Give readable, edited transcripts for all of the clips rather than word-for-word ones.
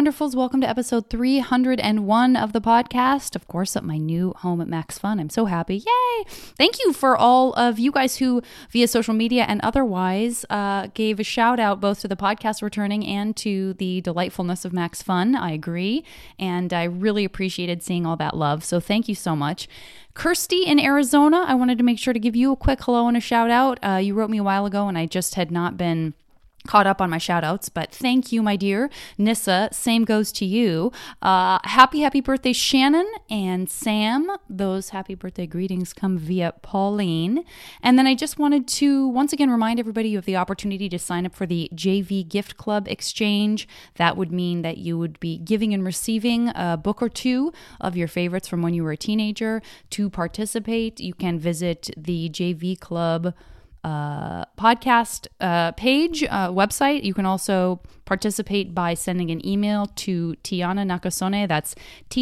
wonderfuls. Welcome to episode 301 of the podcast. Of course, at my new home at Max Fun. I'm so happy. Yay! Thank you for all of you guys who, via social media and otherwise, gave a shout out both to the podcast returning and to the delightfulness of Max Fun. I agree. And I really appreciated seeing all that love. So thank you so much. Kirsty in Arizona, I wanted to make sure to give you a quick hello and a shout out. You wrote me a while ago and I just had not been caught up on my shout outs, but thank you, my dear. Nissa, same goes to you. Happy birthday, Shannon and Sam. Those happy birthday greetings come via Pauline. And then I just wanted to once again remind everybody you have the opportunity to sign up for the JV Gift Club Exchange. That would mean that you would be giving and receiving a book or two of your favorites from when you were a teenager. To participate, you can visit the JV Club podcast page, website. You can also participate by sending an email to Tiana Nakasone. That's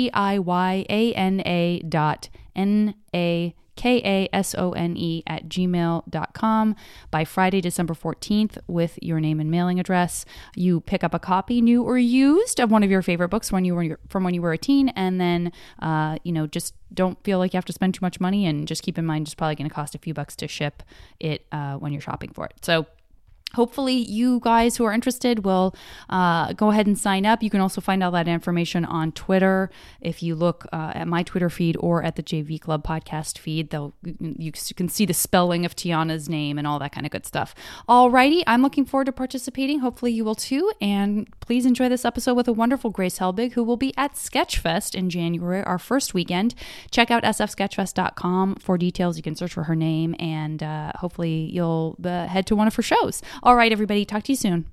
TIYANA.NAKASONE@gmail.com by Friday, December 14th with your name and mailing address. You pick up a copy, new or used, of one of your favorite books from when you were a teen, and then just don't feel like you have to spend too much money, and just keep in mind it's probably going to cost a few bucks to ship it when you're shopping for it. So hopefully you guys who are interested will go ahead and sign up. You can also find all that information on Twitter. If you look at my Twitter feed or at the JV Club podcast feed, you can see the spelling of Tiana's name and all that kind of good stuff. Alrighty, I'm looking forward to participating. Hopefully you will too. And please enjoy this episode with a wonderful Grace Helbig, who will be at Sketchfest in January, our first weekend. Check out sfsketchfest.com for details. You can search for her name, and hopefully you'll head to one of her shows. All right, everybody. Talk to you soon.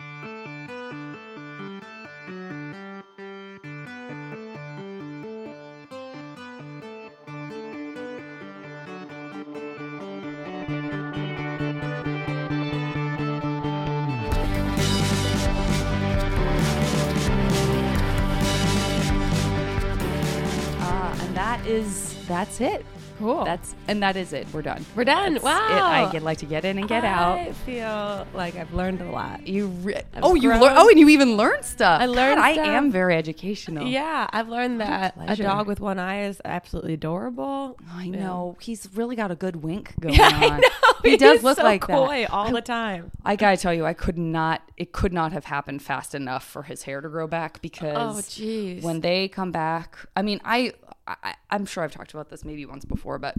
That's it. Cool. That is it. We're done. Wow. I like to get in and get out. I feel like I've learned a lot. You and you even learned stuff. I learned God, stuff. I am very educational. Yeah, I've learned that a dog with one eye is absolutely adorable. I know. He's really got a good wink going on. I know. He does look so like coy that all the time. I gotta tell you, it could not have happened fast enough for his hair to grow back, because when they come back, I mean, I'm sure I've talked about this maybe once before, but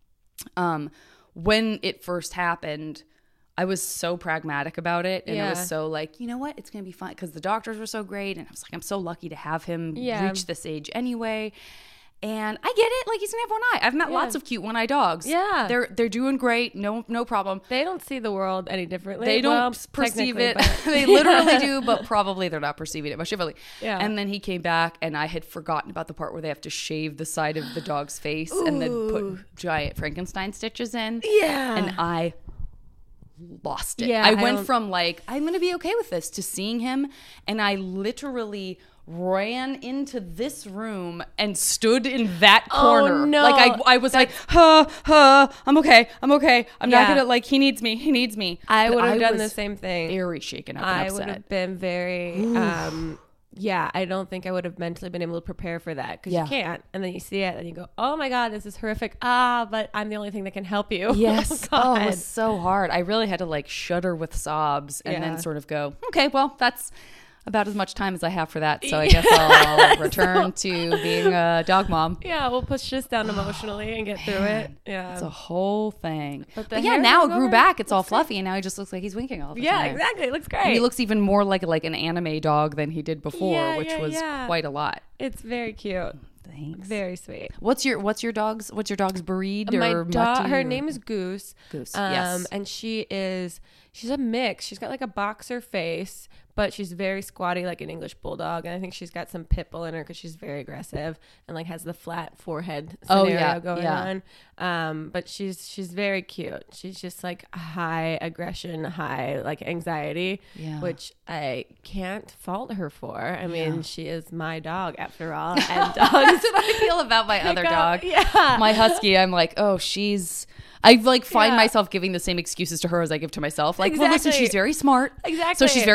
when it first happened, I was so pragmatic about it, and it was so like, you know what, it's gonna be fine, because the doctors were so great, and I was like, I'm so lucky to have him reach this age anyway. And I get it, like, he's gonna have one eye. I've met lots of cute one-eye dogs. Yeah, they're doing great. No problem. They don't see the world any differently. They don't perceive it. They literally do, but probably they're not perceiving it much differently. Yeah. And then he came back, and I had forgotten about the part where they have to shave the side of the dog's face and then put giant Frankenstein stitches in. Yeah. And I lost it. Yeah, I went from like, I'm gonna be okay with this, to seeing him, and I literally ran into this room and stood in that corner. Oh, no. Like I was like, I'm okay. I'm not gonna, like, he needs me. I would have done the same thing. Very shaken up and I upset. would have been very I don't think I would have mentally been able to prepare for that, because you can't. And then you see it and you go, oh my God, this is horrific. But I'm the only thing that can help you. Yes. Oh, it was so hard. I really had to like shudder with sobs and then sort of go, okay, well, that's about as much time as I have for that. So I guess I'll return to being a dog mom. Yeah, we'll push this down emotionally and get through it. Yeah. It's a whole thing. But yeah, now it grew back. It's all fluffy, and now he just looks like he's winking all the time. Yeah, exactly. It looks great. And he looks even more like an anime dog than he did before, which was quite a lot. It's very cute. Thanks. Very sweet. What's your dog's breed? My dog, her name is Goose. Goose. Yes. And she's a mix. She's got like a boxer face, but she's very squatty, like an English bulldog. And I think she's got some pit bull in her because she's very aggressive and like has the flat forehead scenario going on. But she's very cute. She's just like high aggression, high like anxiety, which I can't fault her for. I mean, she is my dog after all. And dogs. That's what I feel about my other dog. Yeah. My husky, I'm like, oh, I find myself giving the same excuses to her as I give to myself. Like, well, listen, she's very smart. Exactly. So she's very sensitive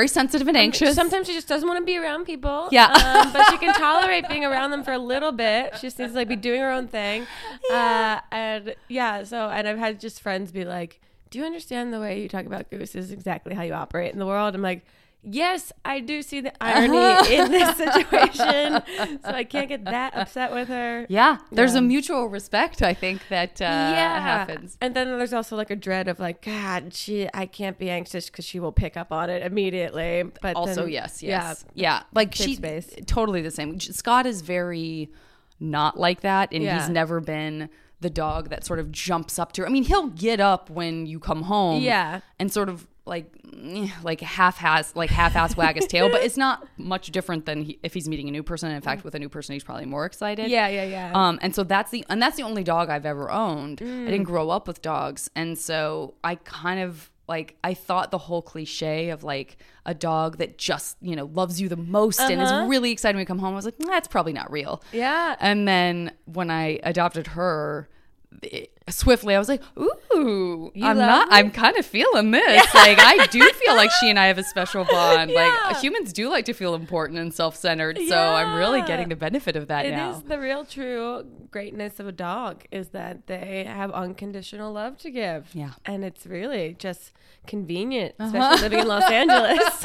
been anxious. Sometimes she just doesn't want to be around people. Yeah. But she can tolerate being around them for a little bit. She just needs to like be doing her own thing. Yeah. And I've had just friends be like, do you understand the way you talk about Goose is exactly how you operate in the world? I'm like, yes, I do see the irony in this situation. So I can't get that upset with her. Yeah. There's a mutual respect, I think, that happens. And then there's also like a dread of like, God, I can't be anxious because she will pick up on it immediately. But also, then, yes. Yeah. Like she's totally the same. Scott is very not like that. And he's never been the dog that sort of jumps up to her. I mean, he'll get up when you come home. Yeah. And sort of like half-ass wag his tail, but it's not much different than if he's meeting a new person. In fact, with a new person, he's probably more excited. Yeah. And so that's the only dog I've ever owned. I didn't grow up with dogs, and so I kind of like I thought the whole cliche of like a dog that just loves you the most and is really excited when you come home. I was like, that's probably not real. Yeah. And then when I adopted her, swiftly I was like, ooh, I'm kind of feeling this. Like I do feel like she and I have a special bond. Like humans do like to feel important and self-centered, so I'm really getting the benefit of that now. It is the real true greatness of a dog is that they have unconditional love to give. Yeah. And it's really just convenient, especially living in Los Angeles.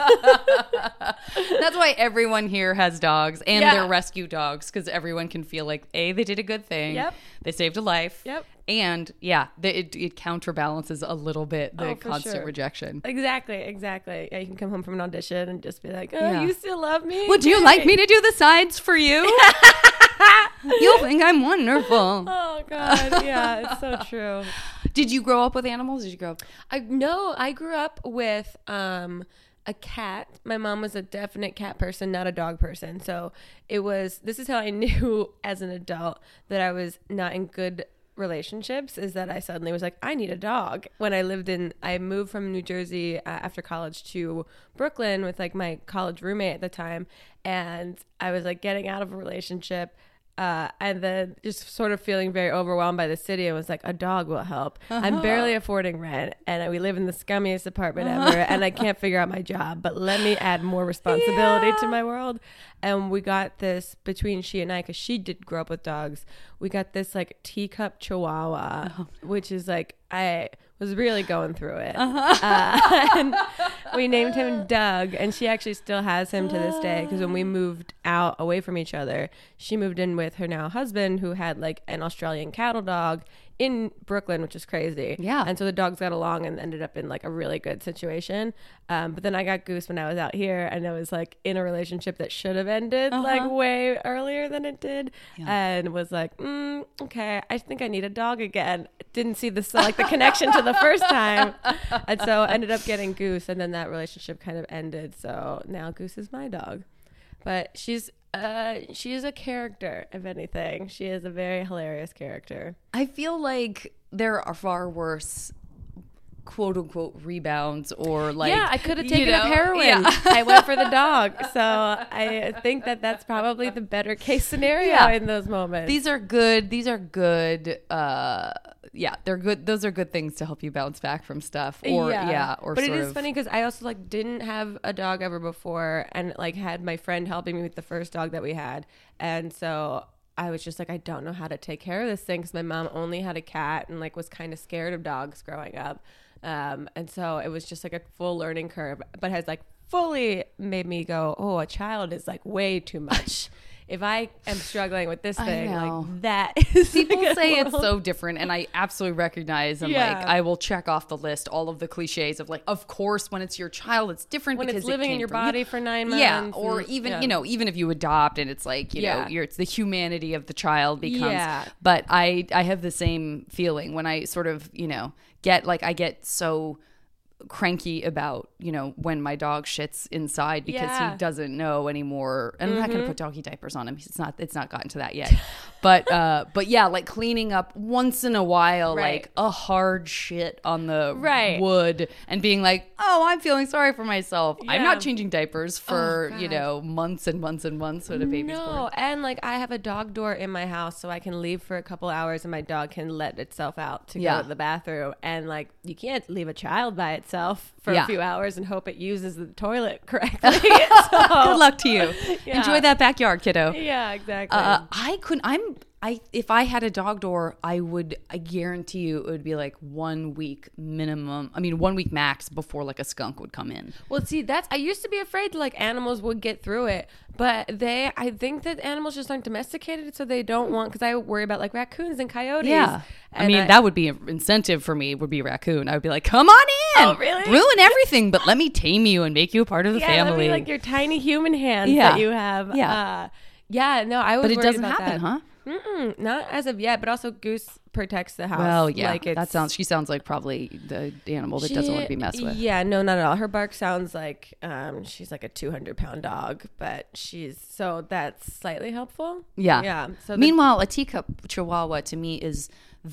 That's why everyone here has dogs and they're rescue dogs, because everyone can feel like they did a good thing. Yep. They saved a life. Yep. And it counterbalances a little bit the constant rejection. Exactly. Yeah, you can come home from an audition and just be like, you still love me? Would you like me to do the sides for you? You'll think I'm wonderful. Oh, God. Yeah, it's so true. Did you grow up with animals? Did you grow up? I grew up with a cat. My mom was a definite cat person, not a dog person. So this is how I knew as an adult that I was not in good relationships, is that I suddenly was like, I need a dog. When I moved from New Jersey after college to Brooklyn with like my college roommate at the time, and I was like getting out of a relationship and then just sort of feeling very overwhelmed by the city. I was like, a dog will help. I'm barely affording rent, and we live in the scummiest apartment ever, and I can't figure out my job, but let me add more responsibility to my world. And we got this, between she and I, because she did grow up with dogs, we got this like teacup chihuahua, which is like, I was really going through it. And we named him Doug, and she actually still has him to this day, because when we moved out away from each other, she moved in with her now husband, who had like an Australian cattle dog in Brooklyn, which is crazy. Yeah. And so the dogs got along and ended up in like a really good situation. But then I got Goose when I was out here, and I was like in a relationship that should have ended like way earlier than it did. And was like, okay, I think I need a dog again. Didn't see the connection to the first time. And so I ended up getting Goose, and then that relationship kind of ended. So now Goose is my dog. But she is a character, if anything. She is a very hilarious character. I feel like there are far worse quote unquote rebounds, or like, I could have taken up heroin. I went for the dog. So I think that's probably the better case scenario in those moments. These are good. They're good. Those are good things to help you bounce back from stuff. But it is funny because I also like didn't have a dog ever before, and like had my friend helping me with the first dog that we had, and so I was just like, I don't know how to take care of this thing, because my mom only had a cat and like was kind of scared of dogs growing up, and so it was just like a full learning curve, but has like fully made me go, oh, a child is like way too much. If I am struggling with this thing, like that is people say it's so different, and I absolutely recognize, and like I will check off the list all of the cliches of like, of course, when it's your child, it's different when because it's living in your body for 9 months. Yeah, or even even if you adopt, and it's like it's the humanity of the child becomes. Yeah. But I have the same feeling when I sort of I get so cranky about when my dog shits inside because he doesn't know anymore, and I'm not gonna put doggy diapers on him. It's not gotten to that yet, but like cleaning up once in a while, like a hard shit on the wood, and being like, oh, I'm feeling sorry for myself. I'm not changing diapers for months and months and months when a baby's born. And like I have a dog door in my house, so I can leave for a couple hours and my dog can let itself out to go to the bathroom, and like you can't leave a child by itself itself for Yeah. a few hours and hope it uses the toilet correctly. So, Good luck to you. Yeah. Enjoy that backyard, kiddo. Yeah, exactly. If I had a dog door, I guarantee you it would be like 1 week minimum. I mean, 1 week max before like a skunk would come in. Well, see, I used to be afraid like animals would get through it, but I think that animals just aren't domesticated, so they don't want, because I worry about like raccoons and coyotes. Yeah. And I mean, that would be an incentive for me, would be raccoon. I would be like, come on in. Oh, really? Ruin everything, but let me tame you and make you a part of the yeah, let family. me, like your tiny human hands Yeah. that you have. Yeah. Yeah, no, I was but it worried doesn't about happen, that. huh? Not as of yet, but also Goose protects the house. Well, yeah. Like She sounds like probably the animal that doesn't want to be messed with. Yeah, no, not at all. Her bark sounds like she's like a 200-pound dog, but so that's slightly helpful. Yeah. Yeah. So meanwhile, a teacup chihuahua to me is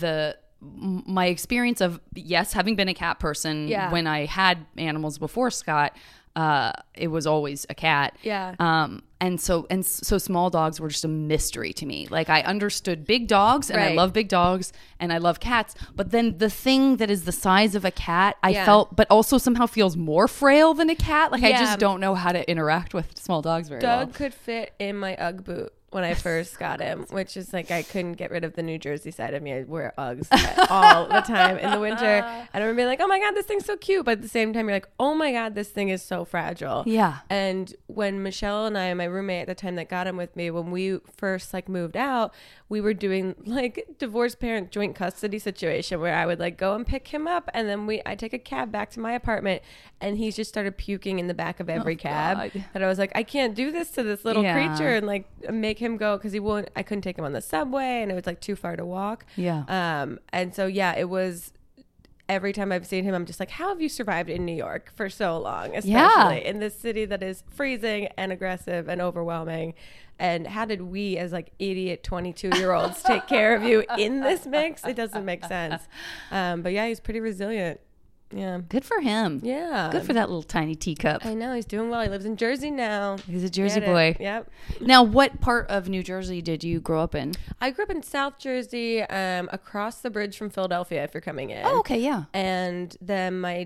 my experience of, yes, having been a cat person when I had animals before Scott, it was always a cat. Yeah. And so small dogs were just a mystery to me. Like, I understood big dogs and I love big dogs and I love cats, but then the thing that is the size of a cat, I felt, but also somehow feels more frail than a cat. Like, I just don't know how to interact with small dogs very well. Doug could fit in my Ugg boot when I first got him, which is like, I couldn't get rid of the New Jersey side of me. I wear Uggs all the time in the winter. And I remember being like, oh my God, this thing's so cute. But at the same time, you're like, oh my God, this thing is so fragile. Yeah. And when Michelle and I, my roommate at the time that got him with me, when we first like moved out, we were doing like divorced parent joint custody situation where I would like go and pick him up, and then I take a cab back to my apartment, and he just started puking in the back of every cab. God. And I was like, I can't do this to this little creature and like make him go, because I couldn't take him on the subway, and it was like too far to walk. Yeah. And so yeah, it was. Every time I've seen him, I'm just like, how have you survived in New York for so long, especially in this city that is freezing and aggressive and overwhelming? And how did we, as like idiot 22-year-olds, take care of you in this mix? It doesn't make sense. But yeah, he's pretty resilient. Yeah. Good for him. Yeah. Good for that little tiny teacup. I know. He's doing well. He lives in Jersey now. He's a Jersey boy. Yep. Now, what part of New Jersey did you grow up in? I grew up in South Jersey, across the bridge from Philadelphia, if you're coming in. Oh, okay, yeah. And then my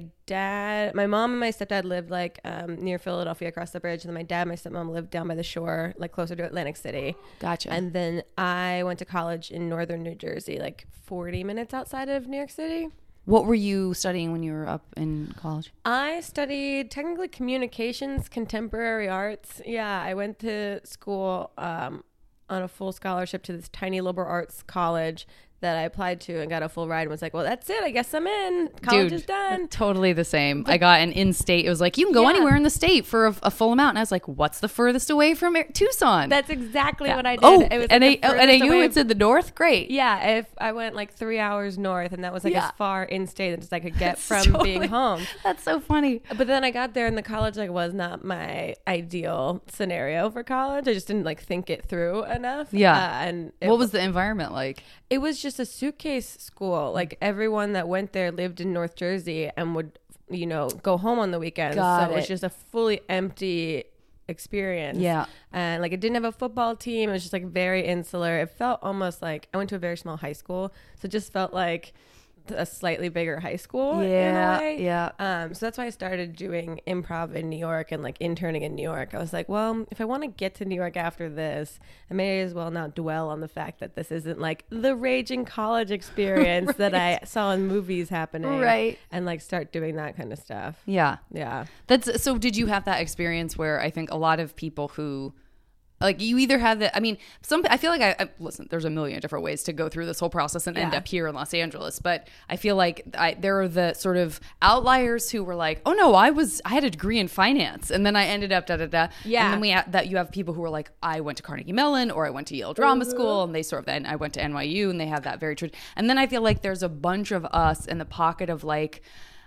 mom and my stepdad lived like near Philadelphia across the bridge. And then my dad and my stepmom lived down by the shore, like closer to Atlantic City. Gotcha. And then I went to college in northern New Jersey, like 40 minutes outside of New York City. What were you studying when you were up in college? I studied technically communications, contemporary arts. Yeah, I went to school on a full scholarship to this tiny liberal arts college that I applied to and got a full ride, and was like, well, that's it. I guess I'm in. College is done. Totally the same. I got an in-state. It was like, you can go anywhere in the state for a full amount. And I was like, what's the furthest away from Tucson? That's exactly what I did. Oh, it was and like AU, it's in the north? Great. Yeah, if I went like 3 hours north, and that was like as far in-state as I could get from being home. That's so funny. But then I got there, and the college like was not my ideal scenario for college. I just didn't like think it through enough. Yeah. And what was the environment like? It was just a suitcase school. Like everyone that went there lived in North Jersey and would, go home on the weekends. It was just a fully empty experience. Yeah. And like it didn't have a football team. It was just like very insular. It felt almost like I went to a very small high school. So it just felt like a slightly bigger high school in a way. Yeah. So that's why I started doing improv in New York and like interning in New York. I was like, well, if I want to get to New York after this, I may as well not dwell on the fact that this isn't like the raging college experience that I saw in movies happening. Right. And like start doing that kind of stuff. Yeah. Yeah. So did you have that experience where I think a lot of people who like you either have the, I mean, I feel like I listen, there's a million different ways to go through this whole process and end up here in Los Angeles. But I feel like there are the sort of outliers who were like, oh no, I had a degree in finance. And then I ended up Yeah. And then you have people who are like, I went to Carnegie Mellon or I went to Yale Drama School, and they sort of, and I went to NYU, and they have that very true. And then I feel like there's a bunch of us in the pocket of like,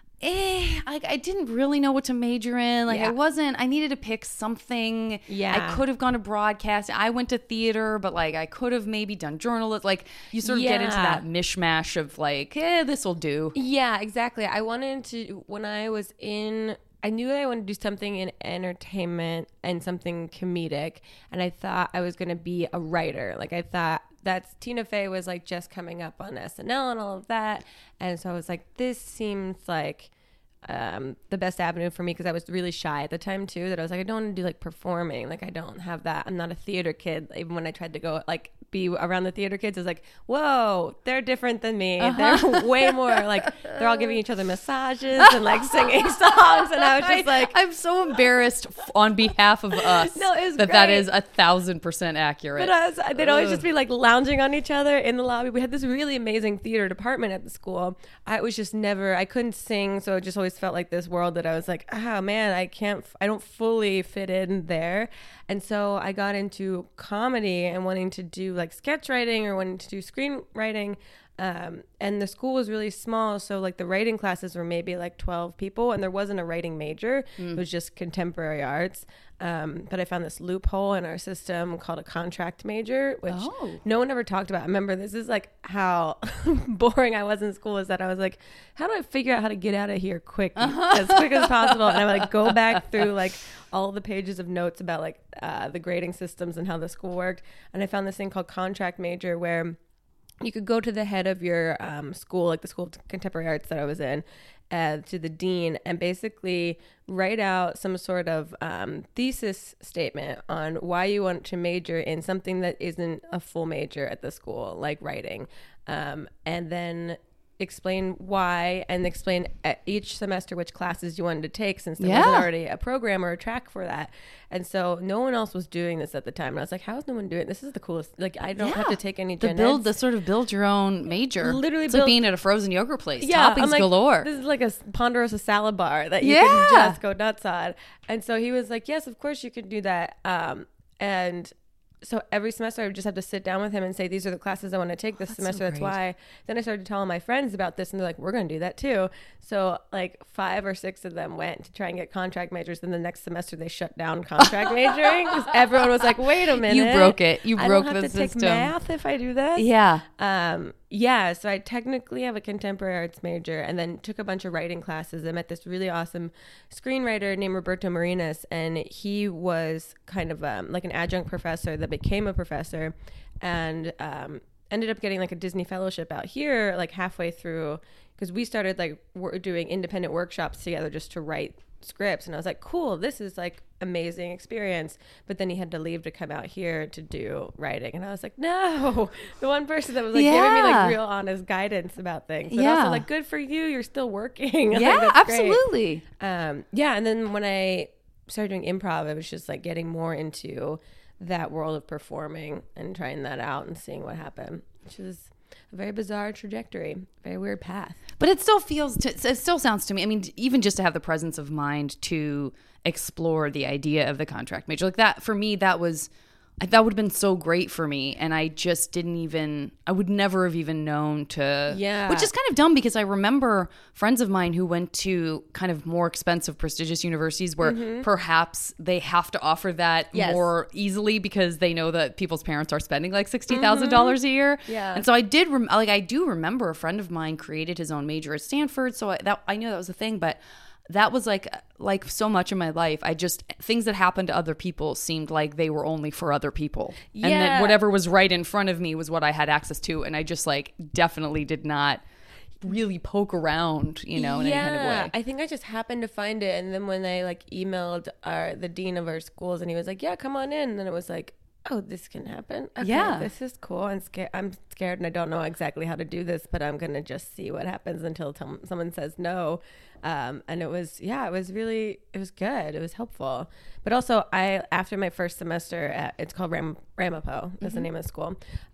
I didn't really know what to major in. Like I needed to pick something. Yeah. I could have gone to broadcast. I went to theater, but like I could have maybe done journalism. Like you sort of get into that mishmash of like, this will do. Yeah, exactly. I knew that I wanted to do something in entertainment and something comedic. And I thought I was going to be a writer. Like I thought that's Tina Fey was like just coming up on SNL and all of that. And so I was like, this seems like the best avenue for me, because I was really shy at the time too, that I was like, I don't want to do like performing, like I don't have that, I'm not a theater kid. Even when I tried to go like be around the theater kids, I was like, whoa, they're different than me. They're way more like, they're all giving each other massages and like singing songs, and I was just like, I'm so embarrassed on behalf of us. No, it was that great. is 1,000% accurate. But they'd always just be like lounging on each other in the lobby. We had this really amazing theater department at the school. I couldn't sing, so it just always felt like this world that I was like, oh man, I don't fully fit in there. And so I got into comedy and wanting to do like sketch writing or wanting to do screenwriting. And the school was really small, so like the writing classes were maybe like 12 people, and there wasn't a writing major. It was just contemporary arts. But I found this loophole in our system called a contract major, which no one ever talked about. I remember this is like how boring I was in school, is that I was like, how do I figure out how to get out of here as quick as possible? And I would like go back through like all the pages of notes about like the grading systems and how the school worked. And I found this thing called contract major, where you could go to the head of your school, like the School of Contemporary Arts that I was in, to the dean, and basically write out some sort of thesis statement on why you want to major in something that isn't a full major at the school, like writing, and then explain why, and explain each semester which classes you wanted to take, since there wasn't already a program or a track for that. And so no one else was doing this at the time, and I was like, how is no one doing it? This is the coolest. Like, I don't have to take any gen eds. The sort of build your own major. Literally, it's like being at a frozen yogurt place. Yeah, Toppings like, galore. This is like a Ponderosa salad bar that you can just go nuts on. And so he was like, yes, of course you can do that. And so every semester I would just have to sit down with him and say, these are the classes I want to take this semester. That's why. Then I started telling my friends about this, and they're like, we're going to do that too. So like 5 or 6 of them went to try and get contract majors. Then the next semester they shut down contract majoring, because everyone was like, wait a minute. You broke it. You broke the system. I don't have to take math if I do this. Yeah. So I technically have a contemporary arts major, and then took a bunch of writing classes. I met this really awesome screenwriter named Roberto Marinas, and he was kind of like an adjunct professor that became a professor, and ended up getting like a Disney fellowship out here like halfway through, because we started like doing independent workshops together just to write scripts, and I was like, cool, this is like amazing experience. But then he had to leave to come out here to do writing, and I was like, no, the one person that was like giving me like real honest guidance about things, but also like, good for you, you're still working. Yeah, absolutely. And then when I started doing improv, I was just like getting more into that world of performing and trying that out and seeing what happened, which was a very bizarre trajectory, very weird path. But it still it still sounds to me, I mean, even just to have the presence of mind to explore the idea of the contract major, like that, for me, that would have been so great for me. And I just I would never have even known to, which is kind of dumb, because I remember friends of mine who went to kind of more expensive, prestigious universities where perhaps they have to offer that more easily, because they know that people's parents are spending like $60,000 a year. Yeah. And so I do remember a friend of mine created his own major at Stanford. So I knew that was a thing, but that was like so much of my life, things that happened to other people seemed like they were only for other people. Yeah. And that whatever was right in front of me was what I had access to. And I just like definitely did not really poke around, in any kind of way. I think I just happened to find it. And then when I like emailed the dean of our schools, and he was like, yeah, come on in. And then it was like, oh, this can happen. Okay, this is cool. I'm scared, and I don't know exactly how to do this, but I'm going to just see what happens until someone says no. And it was good. It was helpful. But also after my first semester it's called Ramapo, that's the name of the school.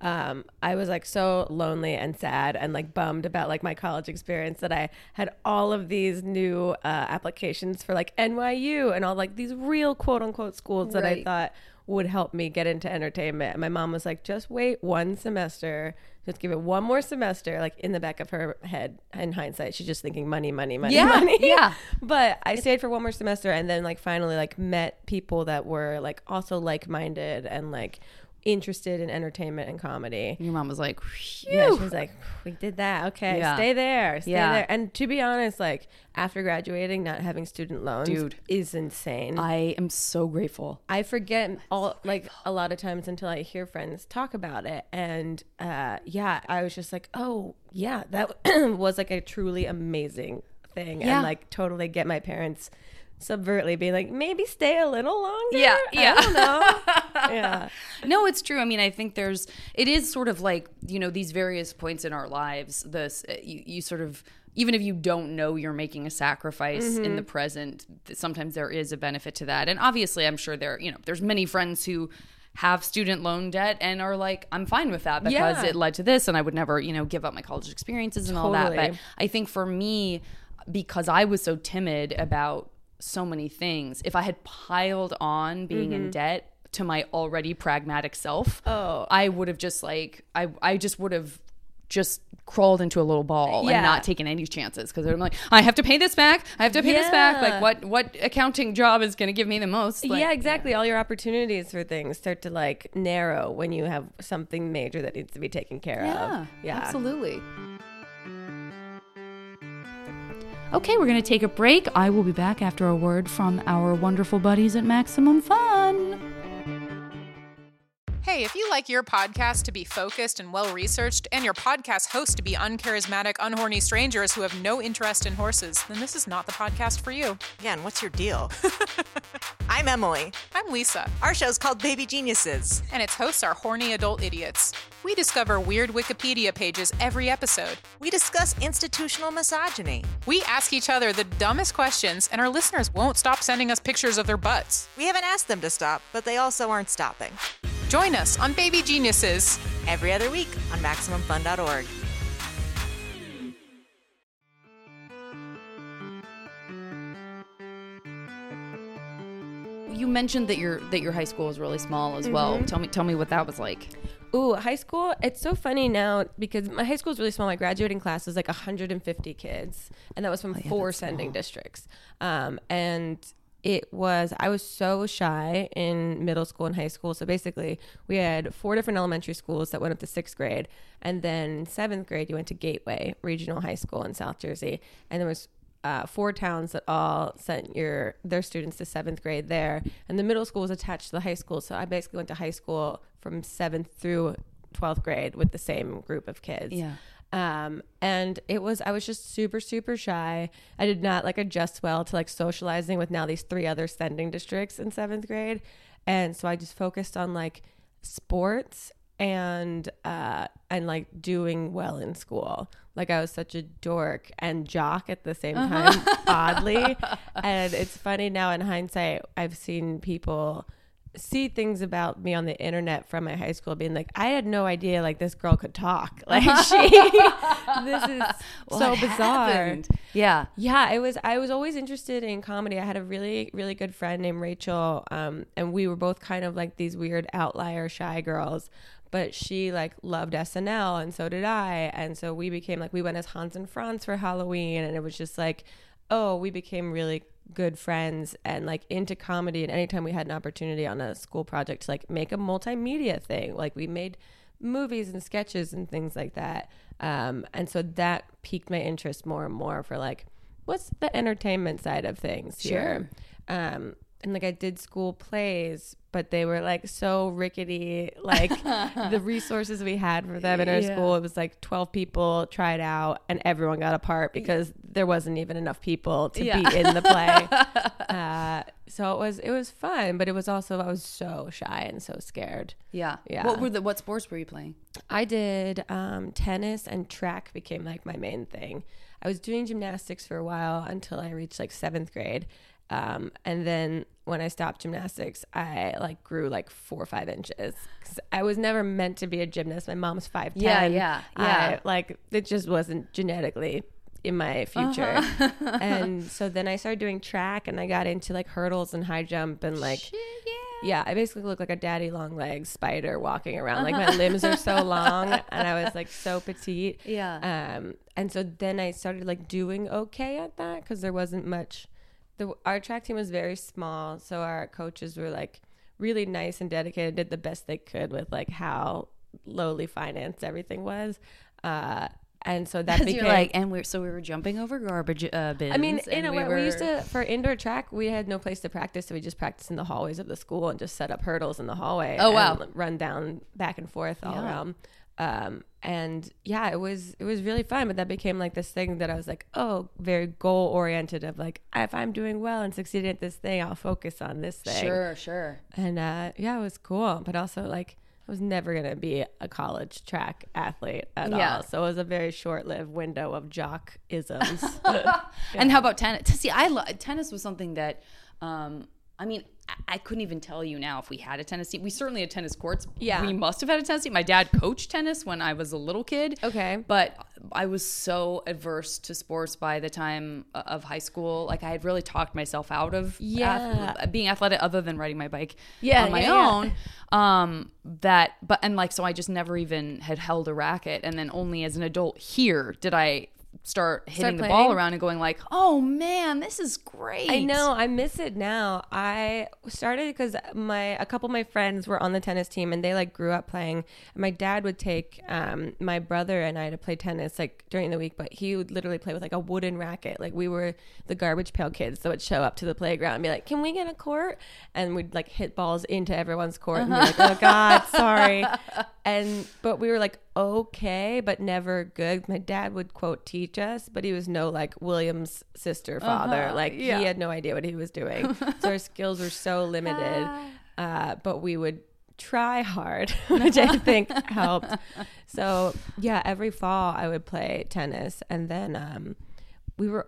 I was like so lonely and sad and like bummed about like my college experience, that I had all of these new applications for like NYU and all like these real quote unquote schools that I thought would help me get into entertainment. And my mom was like, just wait one semester, just give it one more semester. Like in the back of her head, in hindsight, she's just thinking money. Yeah. But I stayed for one more semester, and then like finally like met people that were like also like-minded and like interested in entertainment and comedy. Your mom was like, phew. Yeah, she was like, we did that. Okay, stay there. And to be honest, like after graduating, not having student loans is insane. I am so grateful. I forget a lot of times until I hear friends talk about it. And I was just like, oh yeah, that was like a truly amazing thing and like totally get my parents subvertly being like, maybe stay a little longer. Yeah. I don't know. Yeah. No, it's true. I mean, I think it is sort of like, you know, these various points in our lives, you sort of, even if you don't know you're making a sacrifice in the present, sometimes there is a benefit to that. And obviously, I'm sure there's many friends who have student loan debt and are like, I'm fine with that because it led to this and I would never, you know, give up my college experiences and all that. But I think for me, because I was so timid about so many things, if I had piled on being in debt to my already pragmatic self, I would have just like, I just would have just crawled into a little ball and not taken any chances because I'm like, I have to pay this back. I have to pay this back. Like what accounting job is going to give me the most? Like, yeah, exactly. All your opportunities for things start to like narrow when you have something major that needs to be taken care of. Yeah, absolutely. Okay, we're going to take a break. I will be back after a word from our wonderful buddies at Maximum Fun. Hey, if you like your podcast to be focused and well-researched, and your podcast host to be uncharismatic, unhorny strangers who have no interest in horses, then this is not the podcast for you. Yeah, and what's your deal? I'm Emily. I'm Lisa. Our show's called Baby Geniuses. And its hosts are horny adult idiots. We discover weird Wikipedia pages every episode. We discuss institutional misogyny. We ask each other the dumbest questions, and our listeners won't stop sending us pictures of their butts. We haven't asked them to stop, but they also aren't stopping. Join us on Baby Geniuses every other week on MaximumFun.org. You mentioned that your high school was really small as well. Tell me what that was like. Ooh, high school, it's so funny now because my high school is really small. My graduating class was like 150 kids, and that was from 4 sending districts. And I was so shy in middle school and high school. So basically we had 4 different elementary schools that went up to 6th grade. And then 7th grade, you went to Gateway Regional High School in South Jersey. And there was 4 towns that all sent their students to 7th grade there. And the middle school was attached to the high school. So I basically went to high school from 7th through 12th grade with the same group of kids. Yeah. And I was just super, super shy. I did not like adjust well to like socializing with now these 3 other sending districts in 7th grade. And so I just focused on like sports and like doing well in school. Like I was such a dork and jock at the same time, oddly. And it's funny now in hindsight, I've seen people see things about me on the internet from my high school being like, I had no idea like this girl could talk. Like this is so bizarre. Happened? Yeah. I was always interested in comedy. I had a really, really good friend named Rachel. And we were both kind of like these weird outlier shy girls, but she like loved SNL and so did I. And so we became like, we went as Hans and Franz for Halloween, and it was just like, we became really good friends and like into comedy. And anytime we had an opportunity on a school project to like make a multimedia thing, like we made movies and sketches and things like that. And so that piqued my interest more and more for like, what's the entertainment side of things here? And like I did school plays, but they were like so rickety. Like the resources we had for them in our school, it was like 12 people tried out and everyone got a part because there wasn't even enough people to be in the play. So it was fun, but it was also, I was so shy and so scared. Yeah. What sports were you playing? I did tennis, and track became like my main thing. I was doing gymnastics for a while until I reached like 7th grade. And then when I stopped gymnastics, I like grew like 4 or 5 inches. 'Cause I was never meant to be a gymnast. My mom's 5'10". Yeah. Like it just wasn't genetically in my future. And so then I started doing track, and I got into like hurdles and high jump and like, I basically look like a daddy long legs spider walking around. Like my limbs are so long, and I was like so petite. Yeah. And so then I started like doing okay at that because there wasn't much. Our track team was very small, so our coaches were like really nice and dedicated, did the best they could with like how lowly financed everything was. And so that became like, and we were jumping over garbage bins. I mean, in a way, we used to, for indoor track, we had no place to practice, so we just practiced in the hallways of the school and just set up hurdles in the hallway. Oh, wow. And run down back and forth all around. And yeah, it was really fun, but that became like this thing that I was like, oh, very goal oriented of like, if I'm doing well and succeeding at this thing, I'll focus on this thing. Sure. And yeah, it was cool, but also like I was never going to be a college track athlete at all. So it was a very short-lived window of jock isms. And how about tennis? See, tennis was something that, I mean, I couldn't even tell you now if we had a tennis team. We certainly had tennis courts. Yeah. We must have had a tennis team. My dad coached tennis when I was a little kid. Okay. But I was so adverse to sports by the time of high school. Like I had really talked myself out of being athletic other than riding my bike on my own. So I just never even had held a racket. And then only as an adult here did I start hitting the ball around and going like, oh man, this is great. I know, I miss it now. I started because a couple of my friends were on the tennis team and they like grew up playing. And my dad would take my brother and I to play tennis like during the week, but he would literally play with like a wooden racket. Like we were the garbage pail kids that would show up to the playground and be like, can we get a court? And we'd like hit balls into everyone's court and be like, oh God, sorry. But we were like, okay, but never good. My dad would quote teach us, but he was no like William's sister father. He had no idea what he was doing. So our skills were so limited. But we would try hard, which I think helped. So yeah, every fall I would play tennis, and then we were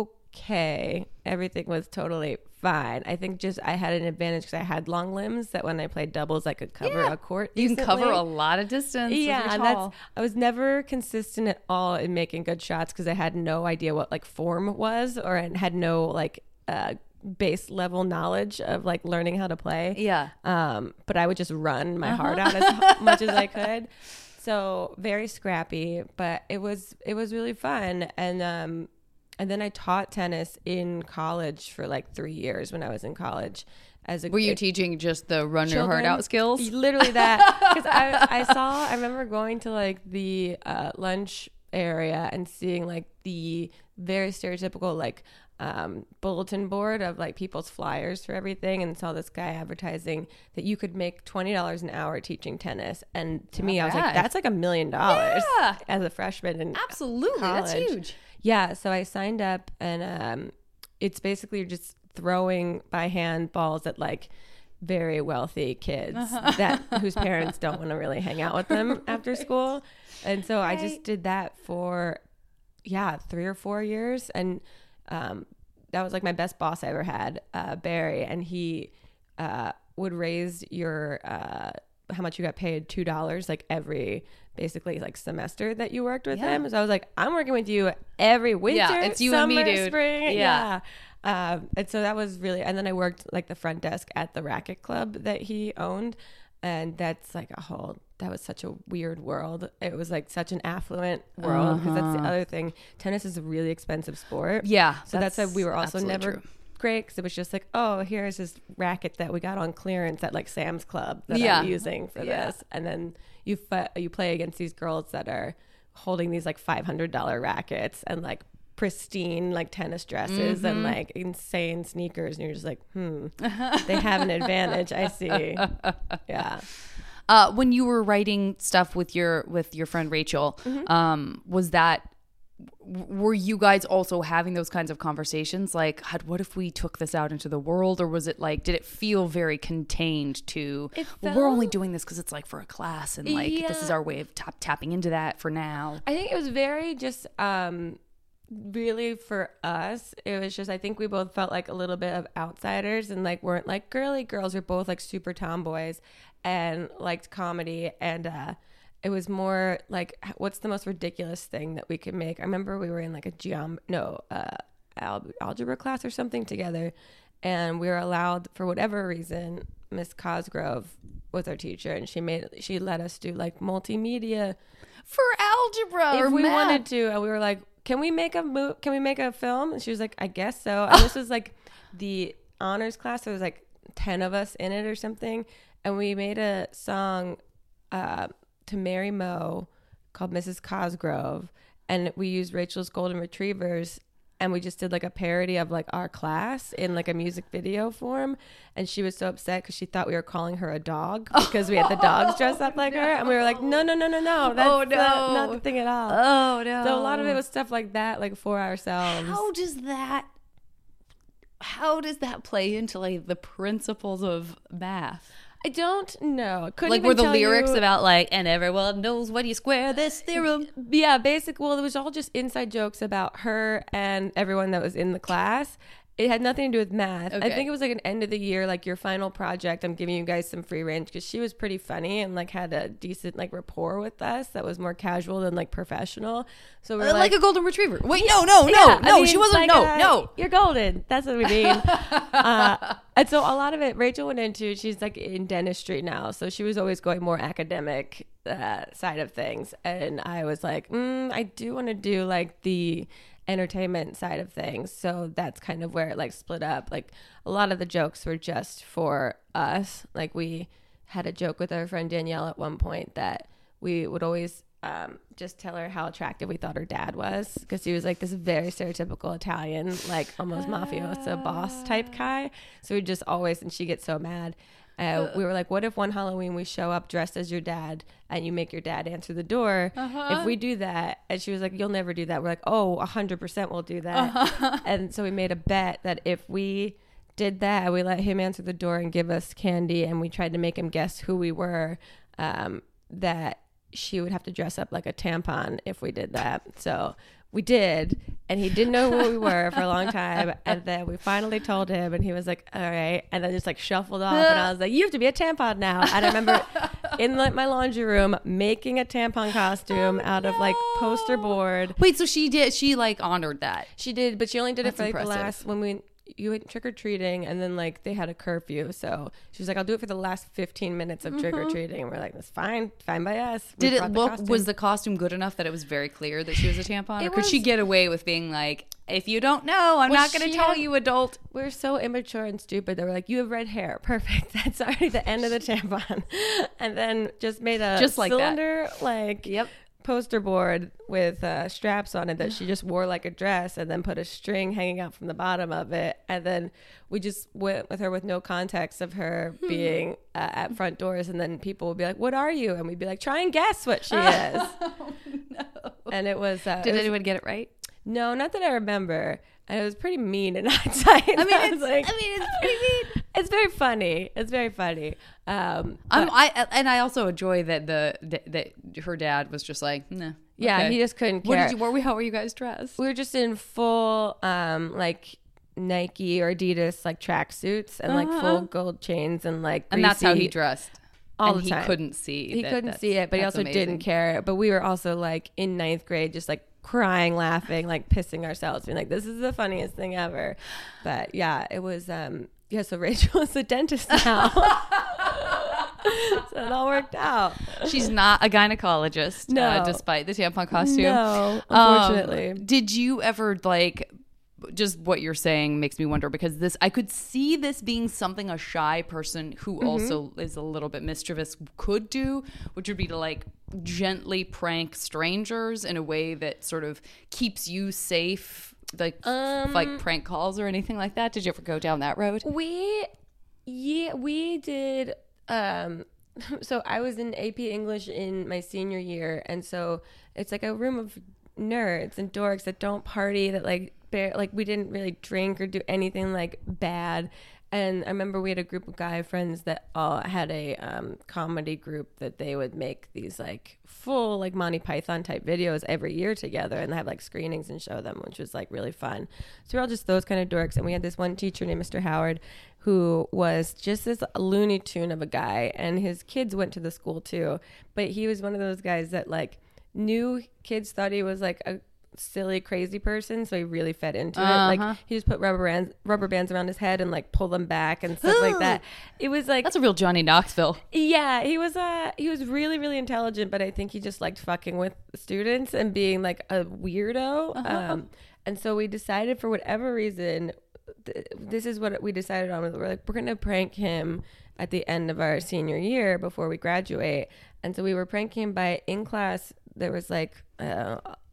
okay. Everything was totally fine. I think just I had an advantage because I had long limbs that when I played doubles, I could cover a court decently. You can cover a lot of distance. Yeah, and I was never consistent at all in making good shots because I had no idea what like form was, or I had no like base level knowledge of like learning how to play. Yeah. But I would just run my heart out as much as I could. So very scrappy, but it was really fun. And then I taught tennis in college for like 3 years when I was in college. Were you teaching just the run your heart out skills? Literally that. Because I remember going to like the lunch area and seeing like the very stereotypical like bulletin board of like people's flyers for everything, and saw this guy advertising that you could make $20 an hour teaching tennis. And to me, I was like, that's like $1 million as a freshman in absolutely college. That's huge. Yeah, so I signed up, and it's basically just throwing by hand balls at like very wealthy kids whose parents don't want to really hang out with them after school. And so I just did that for 3 or 4 years, and that was like my best boss I ever had, Barry, and he would raise your how much you got paid $2 like every basically like semester that you worked with him. So I was like, I'm working with you every winter, it's you summer, and me, dude. spring. And so that was really, and then I worked like the front desk at the racket club that he owned, and that's like that was such a weird world. It was like such an affluent world, because that's the other thing. Tennis is a really expensive sport. Yeah. So that's why we were also never true. Great, because it was just like, oh, here's this racket that we got on clearance at like Sam's Club that I'm using for this. And then you play against these girls that are holding these like $500 rackets and like pristine like tennis dresses and like insane sneakers, and you're just like, they have an advantage. I see. Yeah. When you were writing stuff with your friend Rachel, were you guys also having those kinds of conversations? Like, what if we took this out into the world? Or was it like, did it feel very contained to, we're only doing this because it's like for a class, and like, this is our way of tapping into that for now? I think it was very just, really for us, it was just, I think we both felt like a little bit of outsiders and like weren't like girly girls. We're both like super tomboys and liked comedy, and it was more like, what's the most ridiculous thing that we could make? I remember we were in like algebra class or something together, and we were allowed, for whatever reason, Miss Cosgrove was our teacher, and she let us do like multimedia for algebra if we wanted to, and we were like, can we make a film? And she was like, I guess so. And this was like the honors class. There was like 10 of us in it or something, and we made a song to Mary Moe called Mrs. Cosgrove, and we used Rachel's Golden Retrievers, and we just did like a parody of like our class in like a music video form. And she was so upset because she thought we were calling her a dog because we had the dogs dressed up like her. And we were like, no. That's not the thing at all. Oh, no. So a lot of it was stuff like that, like for ourselves. How does that play into like the principles of math? I don't know. Like, were the lyrics about like, and everyone knows when you square this theorem? Yeah, well, it was all just inside jokes about her and everyone that was in the class. It had nothing to do with math. Okay. I think it was like an end of the year, like your final project. I'm giving you guys some free range because she was pretty funny and like had a decent like rapport with us that was more casual than like professional. So we were like a golden retriever. Wait, no, she wasn't. Like, no. You're golden. That's what we mean. And so a lot of it, Rachel went into. She's like in dentistry now, so she was always going more academic side of things, and I was like, I do want to do like the entertainment side of things. So that's kind of where it like split up. Like a lot of the jokes were just for us. Like we had a joke with our friend Danielle at one point that we would always just tell her how attractive we thought her dad was, because he was like this very stereotypical Italian, like almost mafioso boss type guy. So we just always, and she gets so mad. We were like, what if one Halloween we show up dressed as your dad and you make your dad answer the door? If we do that, and she was like, you'll never do that. We're like, oh, 100% we'll do that. And so we made a bet that if we did that, we let him answer the door and give us candy, and we tried to make him guess who we were, that she would have to dress up like a tampon if we did that. So we did, and he didn't know who we were for a long time, and then we finally told him, and he was like, all right, and then just like shuffled off, and I was like, you have to be a tampon now. And I remember in like my laundry room making a tampon costume out of like poster board. Wait, so she like honored that? She did, but she only did That's it for like impressive. the last, when you went trick-or-treating, and then like they had a curfew, so she was like, I'll do it for the last 15 minutes of trick-or-treating. And we're like, that's fine by us. Did it look, was the costume good enough that it was very clear that she was a tampon? Or could she get away with being like, if you don't know, I'm not going to tell you, adult? We're so immature and stupid that we're like, you have red hair, perfect, that's already the end of the tampon. And then just made a just like cylinder like poster board with straps on it that she just wore like a dress, and then put a string hanging out from the bottom of it. And then we just went with her with no context of her being at front doors, and then people would be like, what are you? And we'd be like, try and guess what she is. Oh, no. And it was did anyone get it right? No, not that I remember. And it was pretty mean in hindsight. I mean, it's pretty mean. It's very funny. It's very funny. I also enjoy that that her dad was just like, nah. Yeah, okay. he just couldn't care. How were you guys dressed? We were just in full like Nike or Adidas like tracksuits and like full gold chains and like greasy, and that's how he dressed. All and the time. He couldn't see. He couldn't see it, but he also didn't care. But we were also like in 9th grade, just like crying, laughing, like pissing ourselves, being like, this is the funniest thing ever. But yeah, it was so Rachel is a dentist now. So it all worked out. She's not a gynecologist, despite the tampon costume. No, unfortunately. Did you ever like, just what you're saying makes me wonder, because I could see this being something a shy person who also is a little bit mischievous could do, which would be to like gently prank strangers in a way that sort of keeps you safe, like prank calls or anything like that. Did you ever go down that road? We did. So I was in AP English in my senior year, and so it's like a room of nerds and dorks that don't party, that like we didn't really drink or do anything like bad. And I remember we had a group of guy friends that all had a comedy group that they would make these like full like Monty Python type videos every year together, and they have like screenings and show them, which was like really fun. So we're all just those kind of dorks. And we had this one teacher named Mr. Howard who was just this Looney Tune of a guy, and his kids went to the school too. But he was one of those guys that like knew kids thought he was like a silly crazy person, so he really fed into it. Like he just put rubber bands around his head and like pull them back and stuff like that. It was like, that's a real Johnny Knoxville. Yeah, he was really, really intelligent, but I think he just liked fucking with students and being like a weirdo. And so we decided, for whatever reason, this is what we decided on. We're like, we're gonna prank him at the end of our senior year before we graduate. And so we were pranking him by, in class there was like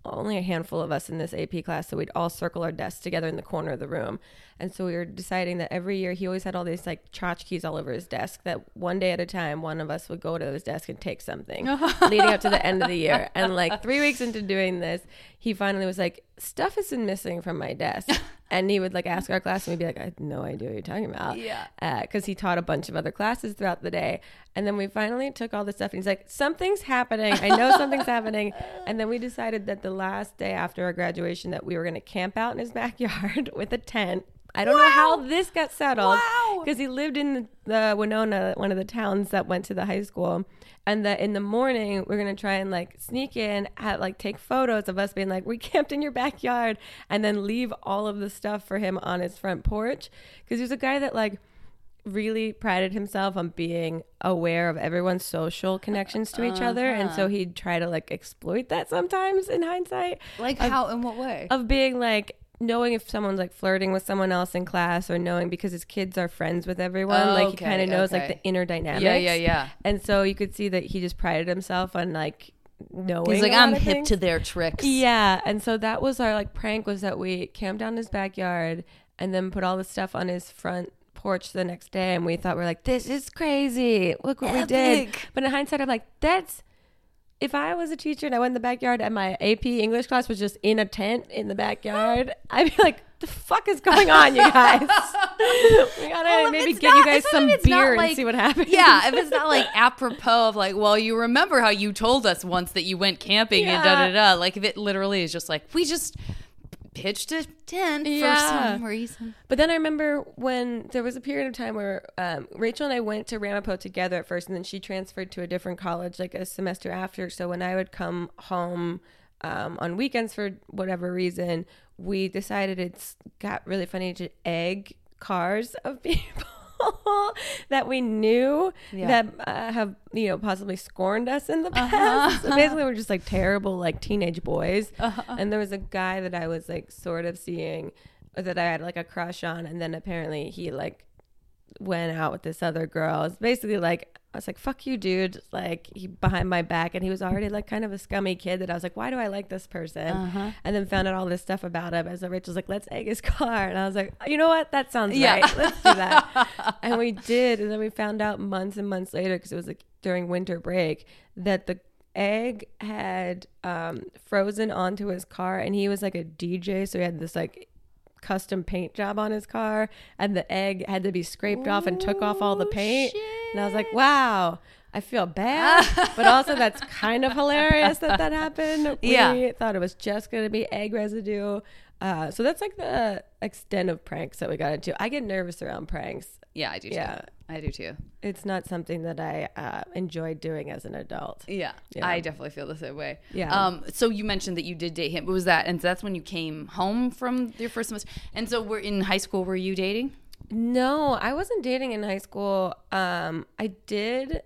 only a handful of us in this AP class, so we'd all circle our desks together in the corner of the room. And so we were deciding that every year he always had all these like tchotchkes all over his desk, that one day at a time one of us would go to his desk and take something leading up to the end of the year. And like 3 weeks into doing this, he finally was like, stuff has been missing from my desk. And he would like ask our class, and we'd be like, I have no idea what you're talking about. Yeah. Because he taught a bunch of other classes throughout the day. And then we finally took all this stuff, and he's like, something's happening. I know something's happening. And then we decided that the last day after our graduation that we were going to camp out in his backyard with a tent. I don't know how this got settled, because he lived in the Winona, one of the towns that went to the high school. And that in the morning, we're going to try and like sneak in, take photos of us being like, we camped in your backyard, and then leave all of the stuff for him on his front porch. Because he was a guy that like really prided himself on being aware of everyone's social connections to each other. And so he'd try to like exploit that sometimes in hindsight. Like how, in what way? Of being like, knowing if someone's like flirting with someone else in class, or knowing because his kids are friends with everyone, like he kind of knows like the inner dynamics. Yeah. And so you could see that he just prided himself on like knowing. He's like, I'm hip to their tricks. Yeah. And so that was our like prank, was that we camped down his backyard and then put all the stuff on his front porch the next day. And we thought, we're like, this is crazy. Look what we did. But in hindsight, I'm like, if I was a teacher and I went in the backyard and my AP English class was just in a tent in the backyard, I'd be like, the fuck is going on, you guys? We gotta maybe get you guys some beer and see what happens. Yeah, if it's not like apropos of like, well, you remember how you told us once that you went camping and da-da-da. Like if it literally is just like, we just pitched a tent for some reason. But then I remember when there was a period of time where Rachel and I went to Ramapo together at first, and then she transferred to a different college like a semester after. So when I would come home on weekends for whatever reason, we decided it's got really funny to egg cars of people that we knew that have, possibly scorned us in the past. So basically we're just like terrible like teenage boys. And there was a guy that I was like sort of seeing, that I had like a crush on, and then apparently he like went out with this other girl. It's basically like, I was like, fuck you, dude. Like, he behind my back, and he was already like kind of a scummy kid that I was like, why do I like this person? And then found out all this stuff about him. As Rachel's like, let's egg his car. And I was like, you know what? That sounds right. Let's do that. And we did. And then we found out months and months later, because it was like during winter break, that the egg had frozen onto his car, and he was like a DJ. So he had this like custom paint job on his car, and the egg had to be scraped off and took off all the paint. Shit. And I was like, wow, I feel bad, but also that's kind of hilarious that happened. We thought it was just going to be egg residue. So that's like the extent of pranks that we got into. I get nervous around pranks. Yeah, I do too. I do too. It's not something that I enjoyed doing as an adult. Yeah, I definitely feel the same way. Yeah. So you mentioned that you did date him. What was that? And so that's when you came home from your first semester. And so we're in high school. Were you dating? No, I wasn't dating in high school. I did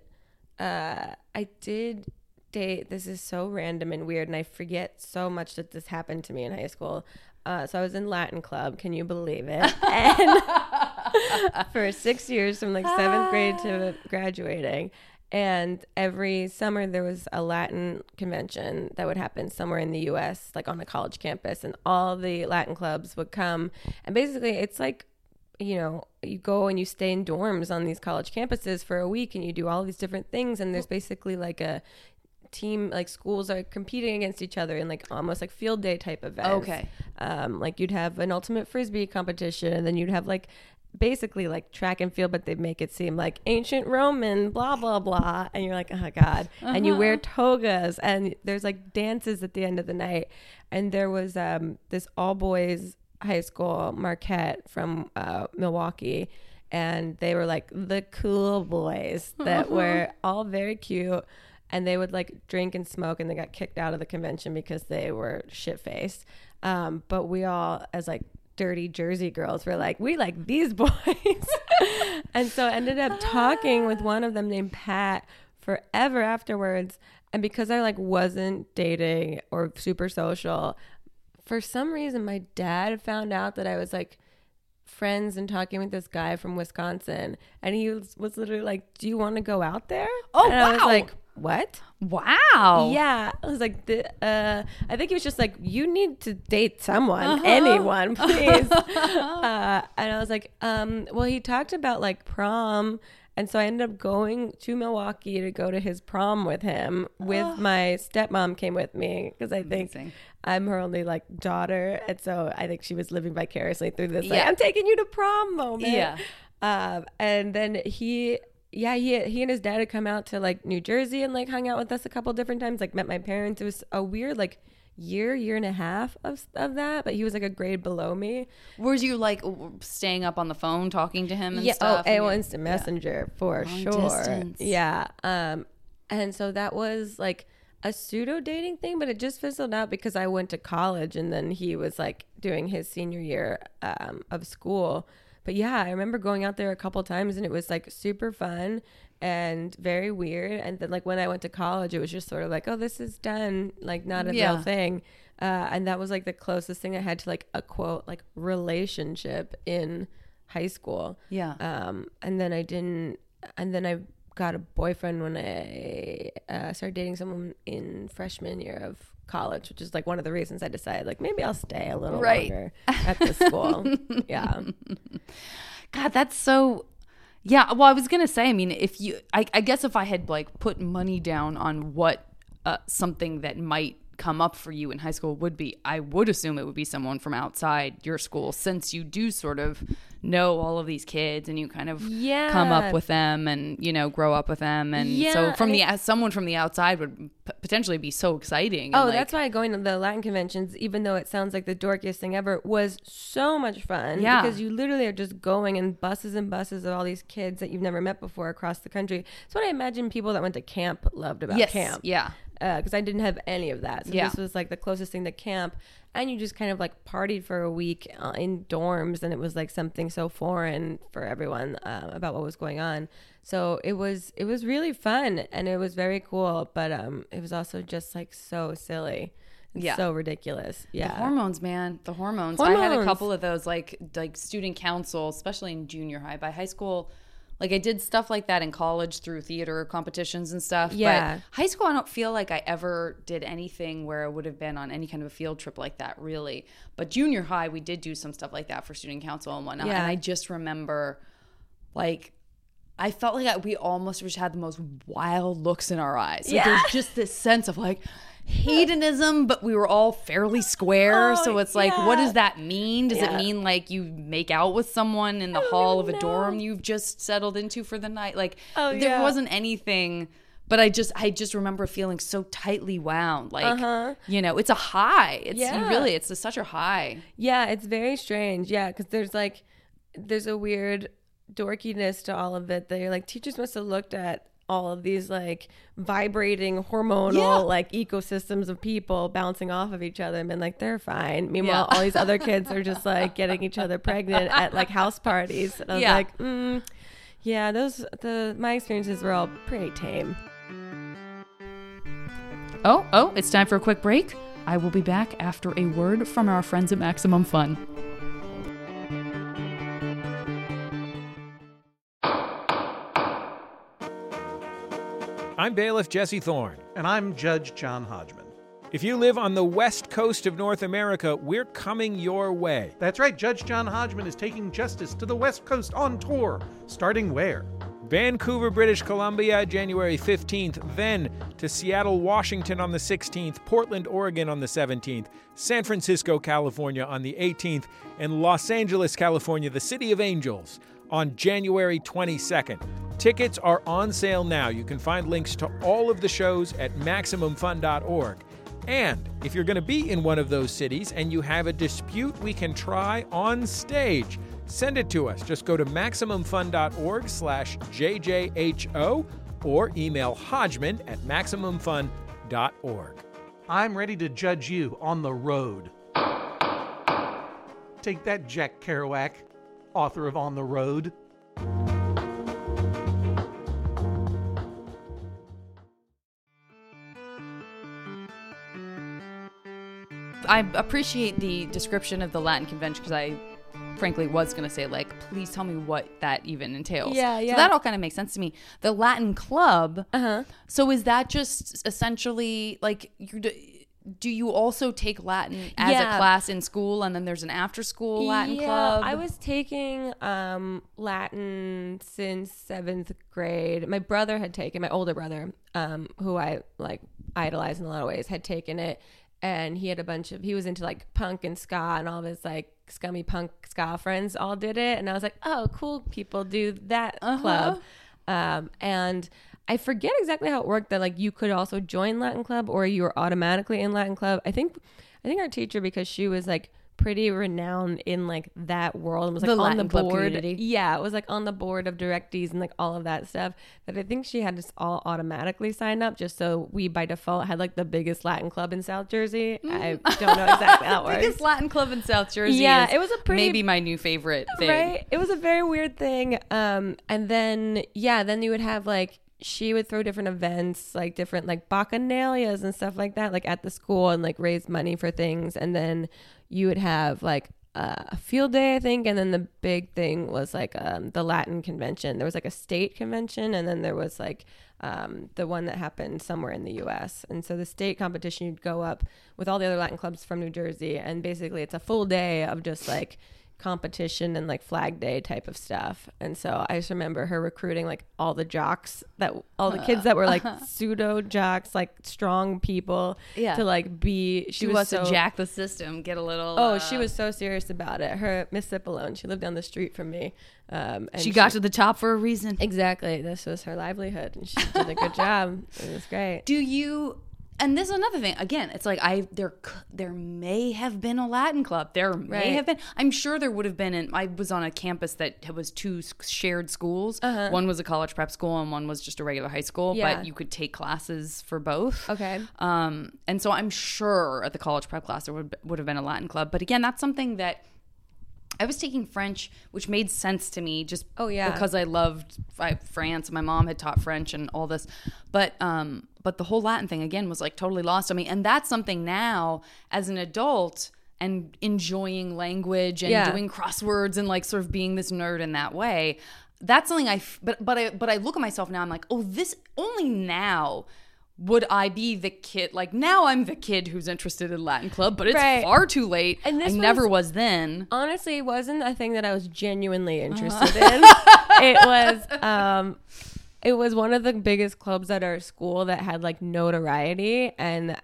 date. This is so random and weird, and I forget so much that this happened to me in high school. So I was in Latin club. Can you believe it? And for 6 years, from like 7th grade to graduating. And every summer there was a Latin convention that would happen somewhere in the U.S., like on a college campus, and all the Latin clubs would come. And basically it's like, you go and you stay in dorms on these college campuses for a week, and you do all these different things. And there's basically like a team, like schools are competing against each other in like almost like field day type events. Okay. Like you'd have an ultimate frisbee competition, and then you'd have like basically like track and field, but they make it seem like ancient Roman, blah, blah, blah. And you're like, oh God. And you wear togas, and there's like dances at the end of the night. And there was this all boys high school, Marquette, from Milwaukee. And they were like the cool boys that were all very cute. And they would like drink and smoke, and they got kicked out of the convention because they were shit-faced. But we all, as like dirty Jersey girls, were like, we like these boys. And so I ended up talking with one of them named Pat forever afterwards. And because I like wasn't dating or super social, for some reason my dad found out that I was like friends and talking with this guy from Wisconsin, and he was literally like, do you want to go out there? Oh, and I was like, what? Wow. Yeah. I was like, I think he was just like, you need to date someone, anyone, please. And I was like, well, he talked about like prom. And so I ended up going to Milwaukee to go to his prom with him. With my stepmom came with me because I think I'm her only like daughter, and so I think she was living vicariously through this. Like, I'm taking you to prom moment. Yeah. And then he and his dad had come out to like New Jersey and like hung out with us a couple different times. Like met my parents. It was a weird like year and a half of that, but he was like a grade below me. Were you like staying up on the phone talking to him and stuff? Oh, Instant Messenger for Long sure. distance. Yeah. And so that was like a pseudo dating thing, but it just fizzled out because I went to college and then he was like doing his senior year of school. But yeah, I remember going out there a couple times and it was like super fun and very weird. And then like when I went to college, it was just sort of like, oh, this is done, like not a real thing. And that was like the closest thing I had to like a quote like relationship in high school. Yeah. And then I got a boyfriend when I started dating someone in freshman year of college, which is like one of the reasons I decided like maybe I'll stay a little longer at this school. Yeah. God, that's so. Yeah. Well, I was gonna say, I mean, if you, I guess if I had like put money down on what something that might come up for you in high school would be, I would assume it would be someone from outside your school, since you do sort of know all of these kids and you kind of come up with them and, you know, grow up with them. And so from someone from the outside would potentially be so exciting. Oh, that's why going to the Latin conventions, even though it sounds like the dorkiest thing ever, was so much fun. Yeah. Because you literally are just going in buses and buses of all these kids that you've never met before across the country. It's what I imagine people that went to camp loved about camp. Yeah. Because I didn't have any of that. So this was like the closest thing to camp. And you just kind of like partied for a week in dorms, and it was like something so foreign for everyone about what was going on. So it was really fun and it was very cool, but it was also just like so silly. So ridiculous. Yeah. The hormones, man. The hormones. I had a couple of those like student council, especially in junior high. By high school, like I did stuff like that in college through theater competitions and stuff. Yeah. But high school, I don't feel like I ever did anything where I would have been on any kind of a field trip like that, really. But junior high, we did do some stuff like that for student council and whatnot. Yeah. And I just remember, like, I felt like we almost just had the most wild looks in our eyes. Like, there's just this sense of like hedonism, but we were all fairly square. So it's like, what does that mean? Does it mean like you make out with someone in the hall of a dorm you've just settled into for the night? Like there wasn't anything, but I just remember feeling so tightly wound. Like, you know, it's a high. It's such a high. Yeah, it's very strange. Yeah, because there's a weird dorkiness to all of it that you're like, teachers must have looked at all of these like vibrating hormonal like ecosystems of people bouncing off of each other and been like, they're fine. Meanwhile, all these other kids are just like getting each other pregnant at like house parties. And I was like, my experiences were all pretty tame. Oh, it's time for a quick break. I will be back after a word from our friends at Maximum Fun. I'm Bailiff Jesse Thorne. And I'm Judge John Hodgman. If you live on the west coast of North America, we're coming your way. That's right. Judge John Hodgman is taking justice to the West Coast on tour. Starting where? Vancouver, British Columbia, January 15th. Then to Seattle, Washington on the 16th. Portland, Oregon on the 17th. San Francisco, California on the 18th. And Los Angeles, California, the City of Angels, on January 22nd. Tickets are on sale now. You can find links to all of the shows at MaximumFun.org. And if you're going to be in one of those cities and you have a dispute we can try on stage, send it to us. Just go to MaximumFun.org/JJHO or email Hodgman@MaximumFun.org. I'm ready to judge you on the road. Take that, Jack Kerouac, author of On the Road. I appreciate the description of the Latin convention because I frankly was going to say, like, please tell me what that even entails. Yeah. So that all kind of makes sense to me. The Latin club. So is that just essentially like do you also take Latin as a class in school, and then there's an after-school Latin club? I was taking Latin since 7th grade. My brother had taken, my older brother, who I like idolize in a lot of ways, had taken it, and he had he was into like punk and ska, and all of his like scummy punk ska friends all did it, and I was like, oh, cool, people do that club. And I forget exactly how it worked, that like you could also join Latin club or you were automatically in Latin club. I think our teacher, because she was like pretty renowned in like that world and was like The on Latin the club board. community. Yeah, it was like on the board of directees and like all of that stuff, that I think she had us all automatically sign up just so we by default had like the biggest Latin club in South Jersey. I don't know exactly how it works. Biggest Latin club in South Jersey. Yeah, is it was a pretty, maybe my new favorite thing. right? It was a very weird thing. And then then you would have like, she would throw different events, like different like bacchanalias and stuff like that, like at the school, and like raise money for things. And then you would have like a field day, I think. And then the big thing was like the Latin convention. There was like a state convention, and then there was like the one that happened somewhere in the US. And so the state competition, you'd go up with all the other Latin clubs from New Jersey, and basically it's a full day of just like competition and like flag day type of stuff. And so I just remember her recruiting like all the jocks, that all the kids that were like pseudo jocks, like strong people, to like be, She was to jack the system, get a little she was so serious about it. Her Miss Cipollone, she lived down the street from me, and she got to the top for a reason. Exactly, this was her livelihood, and she did a good job. It was great. Do you? And this is another thing. Again, it's like there may have been a Latin club. There may have been. I'm sure there would have been. I was on a campus that was two shared schools. One was a college prep school, and one was just a regular high school. Yeah. But you could take classes for both. Okay. And so I'm sure at the college prep class there would have been a Latin club. But again, that's something that I was taking French, which made sense to me just because I loved France. My mom had taught French and all this. But the whole Latin thing, again, was like totally lost on me. And that's something now as an adult and enjoying language and doing crosswords and like sort of being this nerd in that way. That's something but I look at myself now, I'm like, oh, this only now would I be the kid? Like now I'm the kid who's interested in Latin club, but it's far too late. And I never was then. Honestly, it wasn't a thing that I was genuinely interested in. It was one of the biggest clubs at our school that had like notoriety, and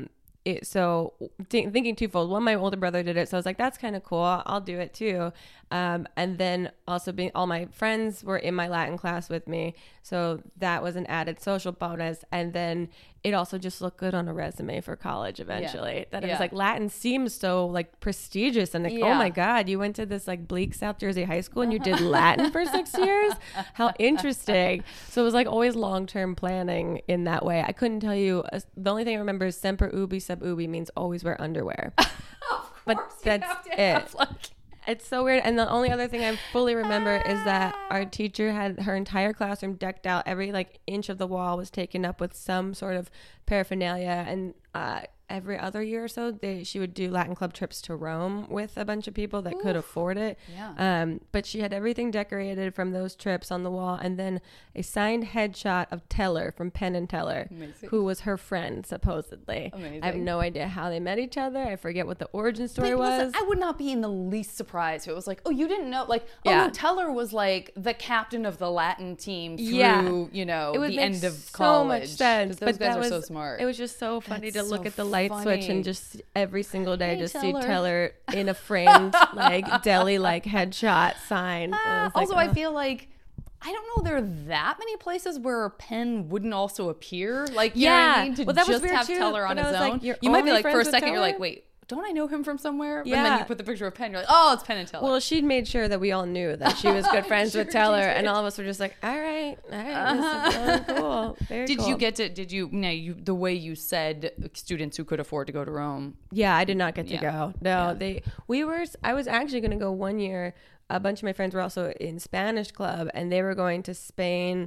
thinking twofold. One, my older brother did it, so I was like, that's kind of cool. I'll do it too. And then also all my friends were in my Latin class with me, so that was an added social bonus. And then it also just looked good on a resume for college eventually. That it was like, Latin seems so like prestigious, and like, oh my God, you went to this like bleak South Jersey high school and you did Latin for 6 years? How interesting. So it was like always long-term planning in that way. I couldn't tell you. The only thing I remember is semper ubi sub ubi means always wear underwear. But that's it. It's so weird. And the only other thing I fully remember is that our teacher had her entire classroom decked out. Every like inch of the wall was taken up with some sort of paraphernalia. And every other year or so, she would do Latin club trips to Rome with a bunch of people that could afford it. Yeah. But she had everything decorated from those trips on the wall, and then a signed headshot of Teller from Penn and Teller, who was her friend, supposedly. Amazing. I have no idea how they met each other. I forget what the origin story was. Listen, I would not be in the least surprised if it was like, oh, you didn't know? Like, no, Teller was like the captain of the Latin team through, the end of college. So much sense. Those guys are so smart. It was just so funny to look at the light switch and just every single day see Teller in a framed like deli like headshot sign. Also, I feel like I don't know there are that many places where Penn wouldn't also appear. Like, you know what I mean? To that just have too, Teller on his own. Like, you might be like, for a second, you're like, wait, don't I know him from somewhere? Yeah. And then you put the picture of Penn, you're like, oh, it's Penn and Teller. Well, she made sure that we all knew that she was good friends with Teller, and all of us were just like, all right, this is really cool. Very cool. The way you said students who could afford to go to Rome? Yeah, I did not get to go. No, I was actually going to go one year. A bunch of my friends were also in Spanish club, and they were going to Spain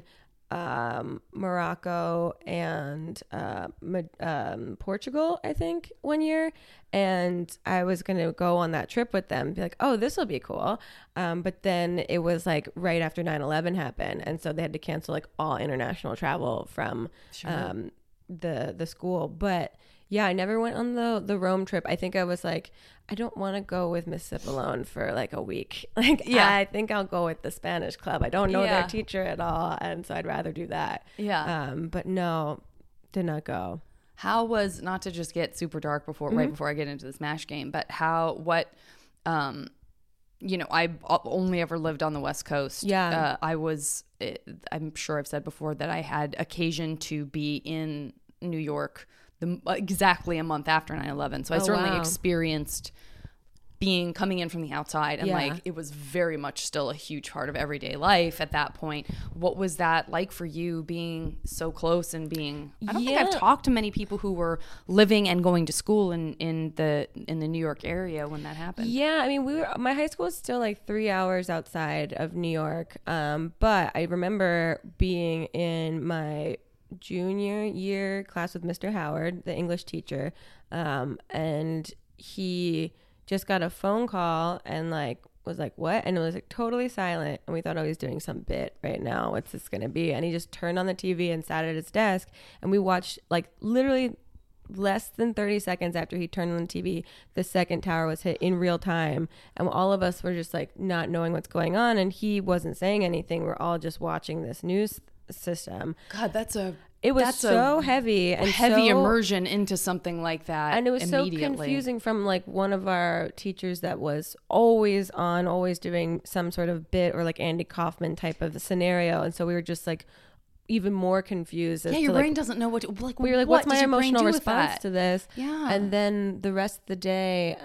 Morocco and Portugal, I think, one year. And I was going to go on that trip with them, be like, oh, this will be cool. But then it was like right after 9/11 happened. And so they had to cancel like all international travel from the school. But yeah, I never went on the Rome trip. I think I was like, I don't want to go with Miss Sip alone for like a week. Like, yeah, I think I'll go with the Spanish club. I don't know their teacher at all. And so I'd rather do that. Yeah. But no, did not go. How was, not to just get super dark right before I get into the Smash game, but I only ever lived on the West Coast. Yeah. I'm sure I've said before that I had occasion to be in New York exactly a month after 9/11. So I certainly experienced coming in from the outside, and like it was very much still a huge part of everyday life at that point. What was that like for you, being so close and being? I don't think I've talked to many people who were living and going to school in the New York area when that happened. Yeah, I mean, my high school is still like 3 hours outside of New York, but I remember being in my junior year class with Mr. Howard, the English teacher, and he just got a phone call and like was like, what? And it was like totally silent, and we thought, oh, he's doing some bit right now, what's this gonna be? And he just turned on the TV and sat at his desk, and we watched like literally less than 30 seconds after he turned on the TV, the second tower was hit in real time, and all of us were just like not knowing what's going on, and he wasn't saying anything. We're all just watching this news system. God, it was so heavy and heavy immersion into something like that. And it was so confusing from like one of our teachers that was always doing some sort of bit or like Andy Kaufman type of scenario. And so we were just like even more confused. Your brain doesn't know what to, like. We were like, what's my emotional response to this? Yeah. And then the rest of the day,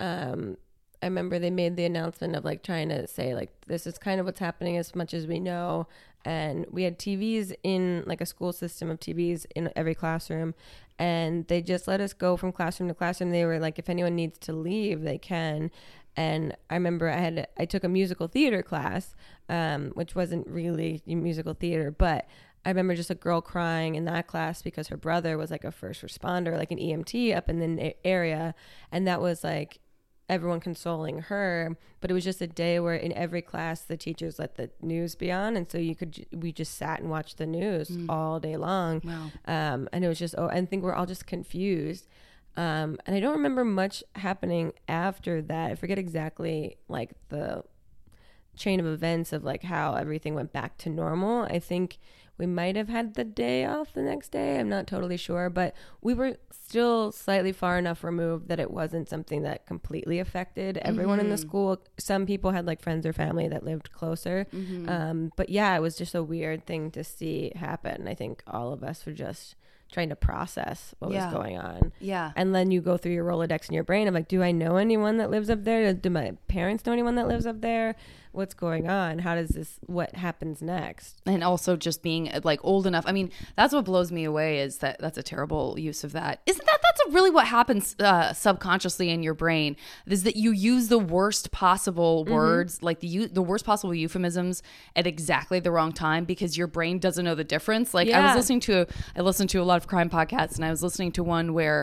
I remember they made the announcement of like trying to say like, this is kind of what's happening as much as we know. And we had TVs in like a school system of TVs in every classroom, and they just let us go from classroom to classroom. They were like, if anyone needs to leave, they can. And I remember I took a musical theater class, which wasn't really musical theater, but I remember just a girl crying in that class because her brother was like a first responder, like an EMT up in the area. And that was like everyone consoling her, but it was just a day where in every class the teachers let the news be on, and so we just sat and watched the news all day long. Wow. And it was just I think we're all just confused, and I don't remember much happening after that. I forget exactly like the chain of events of like how everything went back to normal. I think we might have had the day off the next day. I'm not totally sure, but we were still slightly far enough removed that it wasn't something that completely affected everyone in the school. Some people had like friends or family that lived closer. But yeah, it was just a weird thing to see happen. I think all of us were just trying to process what was going on. Yeah. And then you go through your Rolodex in your brain of like, do I know anyone that lives up there? Do my parents know anyone that lives up there? What's going on? What happens next? And also just being like old enough. I mean, that's what blows me away, is that's a terrible use of that. That's really what happens subconsciously in your brain, is that you use the worst possible words, like the worst possible euphemisms at exactly the wrong time, because your brain doesn't know the difference. Like I listened to a lot of crime podcasts, and I was listening to one where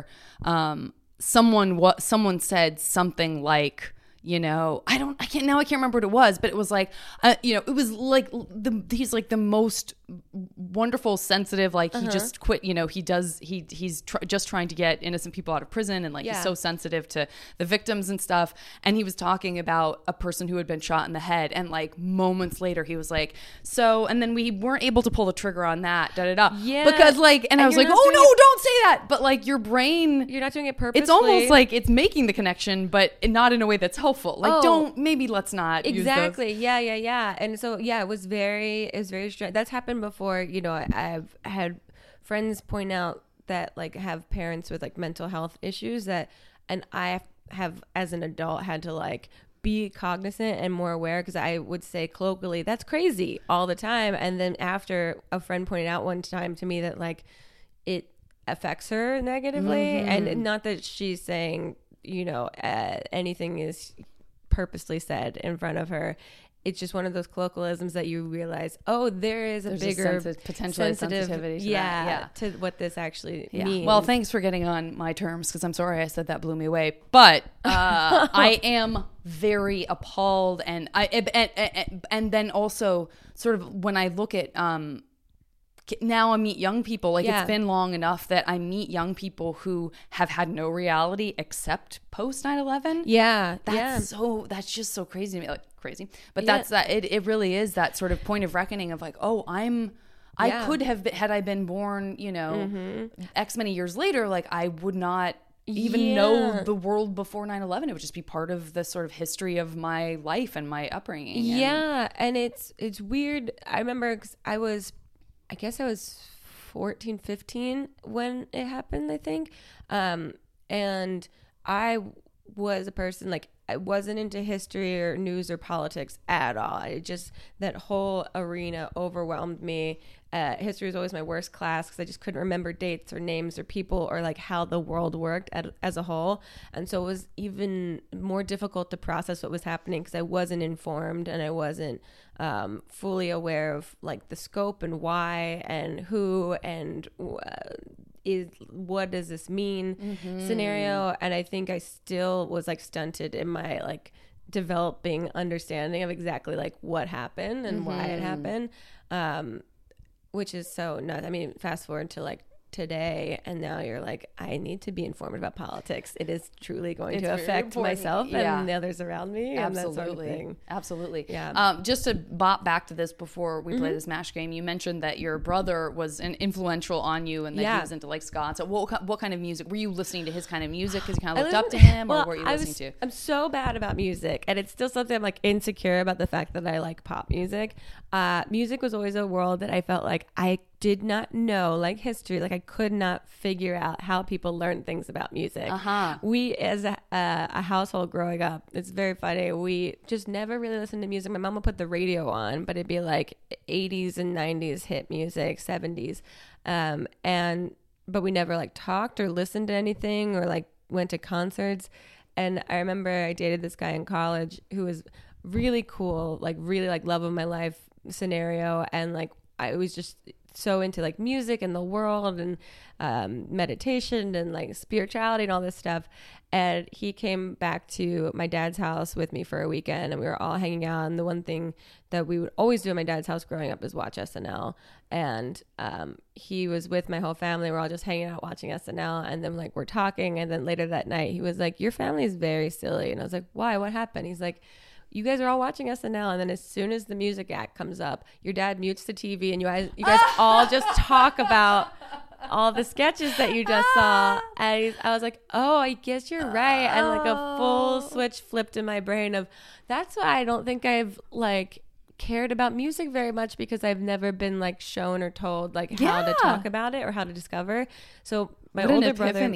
someone said something like, I can't remember what it was, but it was like, it was like he's like the most wonderful, sensitive, like he just quit, he's just trying to get innocent people out of prison, and like he's so sensitive to the victims and stuff. And he was talking about a person who had been shot in the head, and like moments later he was like, and then we weren't able to pull the trigger on that, because like, and I was like, oh no, don't say that. But like your brain, you're not doing it purposely. It's almost like it's making the connection, but not in a way that's helpful. Like let's not exactly use those. Yeah. And so it was very strange. That's happened before. I've had friends point out that like have parents with like mental health issues and I have as an adult had to like be cognizant and more aware, because I would say colloquially, that's crazy all the time. And then after, a friend pointed out one time to me that like it affects her negatively, and not that she's saying anything is purposely said in front of her. it's just one of those colloquialisms that you realize, oh, there is There's bigger potential sensitivity to that. to what this actually Yeah. means. Well, thanks for getting on my terms, because I'm sorry I said that blew me away. But I am very appalled, and then also sort of when I look at now I meet young people, like it's been long enough that I meet young people who have had no reality except post 9/11. That's just so crazy to me, like crazy. But that's that. It really is that sort of point of reckoning of like, oh, I could have been, had I been born, X many years later, like I would not even know the world before 9/11. It would just be part of the sort of history of my life and my upbringing. And it's weird. I remember 'cause I guess I was 14, 15 when it happened, I think. And I was a person, like, I wasn't into history or news or politics at all. That whole arena overwhelmed me. History was always my worst class because I just couldn't remember dates or names or people or like how the world worked as a whole. And so it was even more difficult to process what was happening because I wasn't informed and I wasn't fully aware of like the scope and why and who and what does this mean scenario. And I think I still was like stunted in my like developing understanding of exactly like what happened and why it happened. Which is so nuts. I mean, fast forward to like today, and now you're like, I need to be informed about politics. It is truly going to affect myself and the others around me. And that sort of thing. Absolutely. Yeah. Just to bop back to this before we play this MASH game, you mentioned that your brother was influential on you and that he was into like ska. So what kind of music? Were you listening to his kind of music because you kind of looked up to him, or what were you listening to? I'm so bad about music, and it's still something I'm like insecure about, the fact that I like pop music. Music was always a world that I felt like I did not know, like history, like I could not figure out how people learn things about music. We, as a household growing up, it's very funny, we just never really listened to music. My mom would put the radio on, but it'd be like 80s and 90s hit music, 70s. But we never like talked or listened to anything or like went to concerts. And I remember I dated this guy in college who was really cool, like really like love of my life scenario. And like, I was just so into like music and the world and meditation and like spirituality and all this stuff. And he came back to my dad's house with me for a weekend, and we were all hanging out. And the one thing that we would always do at my dad's house growing up is watch SNL. And he was with my whole family. We're all just hanging out watching SNL, and then like we're talking. And then later that night he was like, your family is very silly. And I was like, why? What happened? He's like, you guys are all watching SNL, and then as soon as the music act comes up, your dad mutes the TV, and you guys all just talk about all the sketches that you just saw. And I was like, oh, I guess you're right. And like a full switch flipped in my brain of, that's why I don't think I've like cared about music very much, because I've never been like shown or told like how to talk about it or how to discover. So my older brother,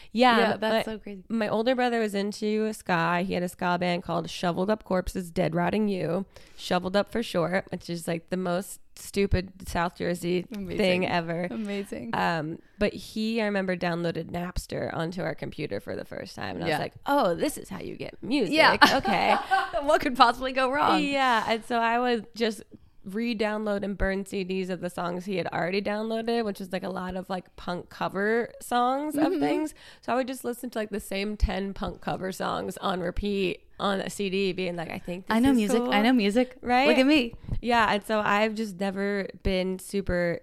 that's so crazy. My older brother was into ska. He had a ska band called Shoveled Up Corpses, Dead Rotting You, Shoveled Up for short, which is like the most stupid South Jersey thing ever. Amazing. But I remember downloaded Napster onto our computer for the first time, and I was like, oh, this is how you get music. Yeah. Okay. What could possibly go wrong? Yeah. And so I would just re-download and burn CDs of the songs he had already downloaded, which was like a lot of like punk cover songs of things. So I would just listen to like the same 10 punk cover songs on repeat on a CD, being like, I think this I know is music. cool. I know music. Right? Look at me. Yeah. And so I've just never been super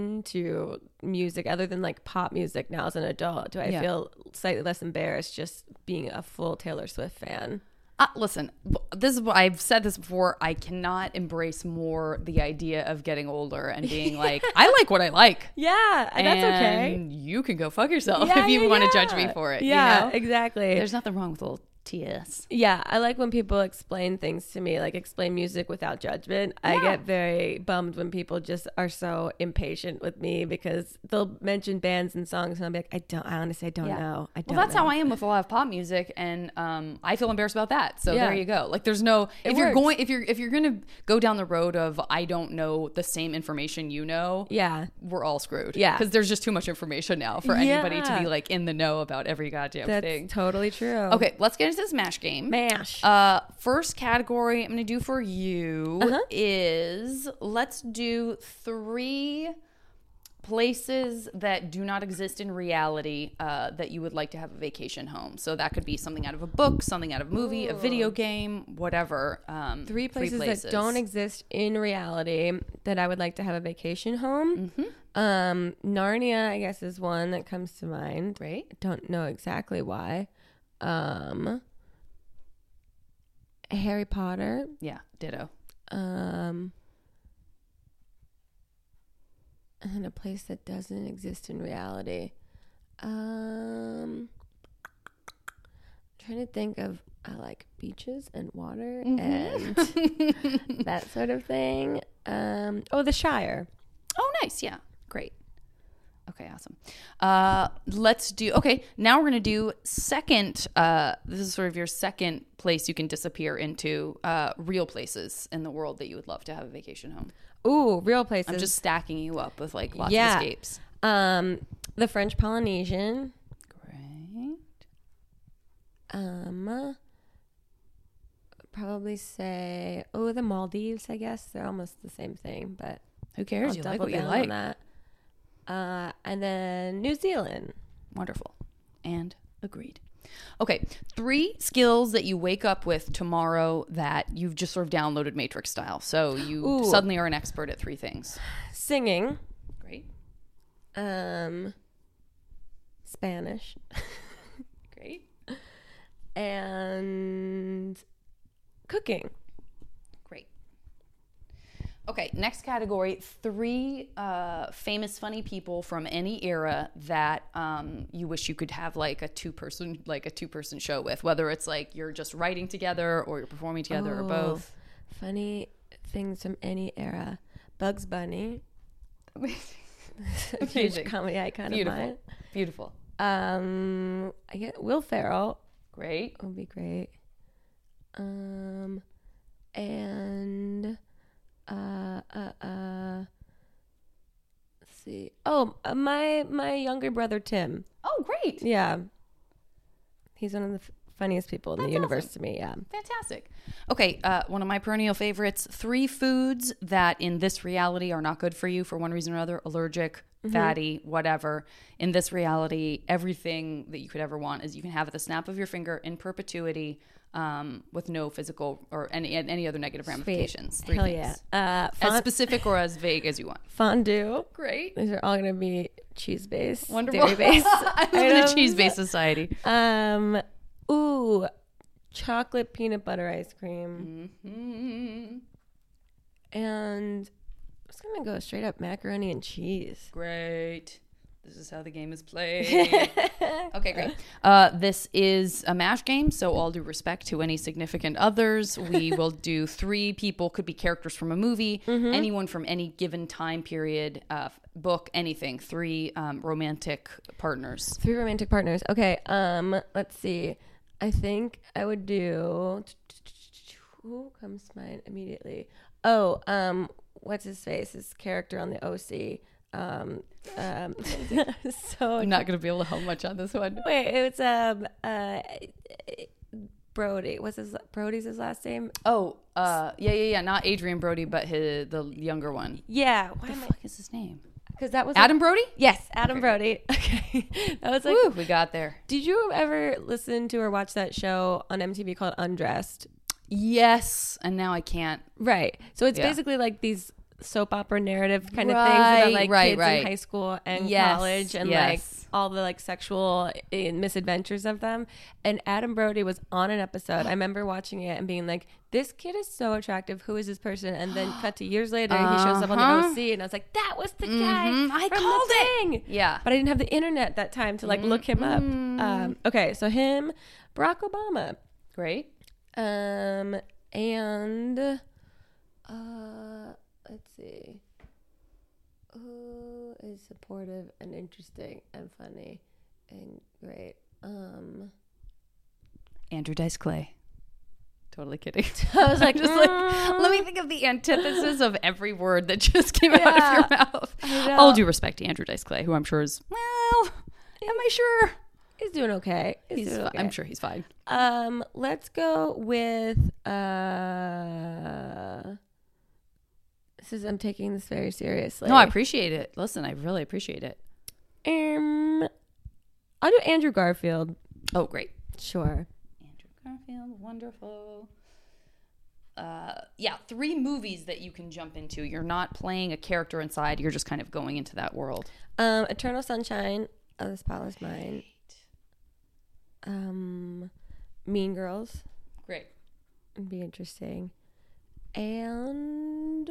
into music other than like pop music now as an adult. Do I feel slightly less embarrassed just being a full Taylor Swift fan? Listen, this is what I've said this before. I cannot embrace more the idea of getting older and being like, I like what I like. Yeah, and that's okay. And you can go fuck yourself if you want to judge me for it. Yeah, you know? exactly. There's nothing wrong with a little TS. Yeah, I like when people explain things to me, like explain music without judgment. Yeah. I get very bummed when people just are so impatient with me because they'll mention bands and songs and I'll be like, I honestly don't know. I don't Well, that's know. how I am with a lot of pop music, and I feel embarrassed about that. So there you go. Like, there's no if you're gonna go down the road of I don't know the same information you know, we're all screwed. Yeah, because there's just too much information now for anybody to be like in the know about every goddamn thing. That's totally true. Okay, let's get into this is MASH game. MASH. First category I'm going to do for you is let's do 3 places that do not exist in reality that you would like to have a vacation home. So that could be something out of a book, something out of a movie, a video game, whatever. 3 places that don't exist in reality that I would like to have a vacation home. Narnia, I guess, is one that comes to mind. Great. Don't know exactly why. Harry Potter. Yeah, ditto. And then a place that doesn't exist in reality. I'm trying to think of, I like beaches and water and that sort of thing. The Shire. Oh, nice. Yeah, great. Okay, awesome. Let's do, now we're going to do second, this is sort of your second place you can disappear into, real places in the world that you would love to have a vacation home. Ooh, real places. I'm just stacking you up with like lots of escapes. The French Polynesian. Great. Probably say, the Maldives, I guess. They're almost the same thing, but who cares? You like what you like. That. And then New Zealand. Wonderful. And agreed. Okay, 3 skills that you wake up with tomorrow that you've just sort of downloaded Matrix style. So you suddenly are an expert at 3 things. Singing. Great. Spanish. Great. And cooking. Great. Okay, next category, 3 famous, funny people from any era that you wish you could have like a two-person show with, whether it's like you're just writing together or you're performing together or both. Funny things from any era. Bugs Bunny. Huge comedy icon of mine. Beautiful. I get Will Ferrell. Great. Would be great. And let's see. My younger brother Tim. Oh, great. Yeah. He's one of the funniest people in the universe awesome. to me. Yeah. Fantastic. Okay, one of my perennial favorites, 3 foods that in this reality are not good for you for one reason or another, allergic, fatty, whatever. In this reality, everything that you could ever want is you can have at the snap of your finger in perpetuity with no physical or any other negative ramifications. 3 Hell things. yeah. As specific or as vague as you want. Fondue. Great. These are all going to be cheese-based. Wonderful. Dairy-based. I live in a cheese-based society. Chocolate peanut butter ice cream. And I was going to go straight up macaroni and cheese. Great. This is how the game is played. Okay, great. This is a MASH game, so all due respect to any significant others, we will do 3 people, could be characters from a movie, anyone from any given time period, book, anything. 3 romantic partners. 3 romantic partners. Okay, let's see. I think I would do... Who comes to mind immediately? What's his face? His character on the OC. So I'm not going to be able to help much on this one. Wait, it was Brody. Brody's his last name? Yeah. Not Adrian Brody, but the younger one. Yeah. What the fuck is his name? Because that was Adam Brody? Yes, Adam Brody. Okay, that was like. Woo, we got there. Did you ever listen to or watch that show on MTV called Undressed? Yes, and now I can't. Right. So it's basically like these soap opera narrative kind of things about like kids in high school and college and like all the like sexual misadventures of them. And Adam Brody was on an episode. I remember watching it and being like, this kid is so attractive. Who is this person? And then cut to years later, he shows up on the OC and I was like, that was the guy I from called the thing. It. Yeah. But I didn't have the internet that time to like look him up. Okay, so him, Barack Obama. Great. And let's see. Who is supportive and interesting and funny and great? Andrew Dice Clay. Totally kidding. I was like, just like, let me think of the antithesis of every word that just came out of your mouth. All due respect to Andrew Dice Clay, who I'm sure is, well, am I sure? He's doing okay. He's doing okay. I'm sure he's fine. Let's go with I'm taking this very seriously. No, I appreciate it. Listen, I really appreciate it. I'll do Andrew Garfield. Oh, great. Sure. Andrew Garfield, wonderful. 3 movies that you can jump into. You're not playing a character inside. You're just kind of going into that world. Eternal Sunshine of the Spotless Mind. Mean Girls. Great. Would be interesting. And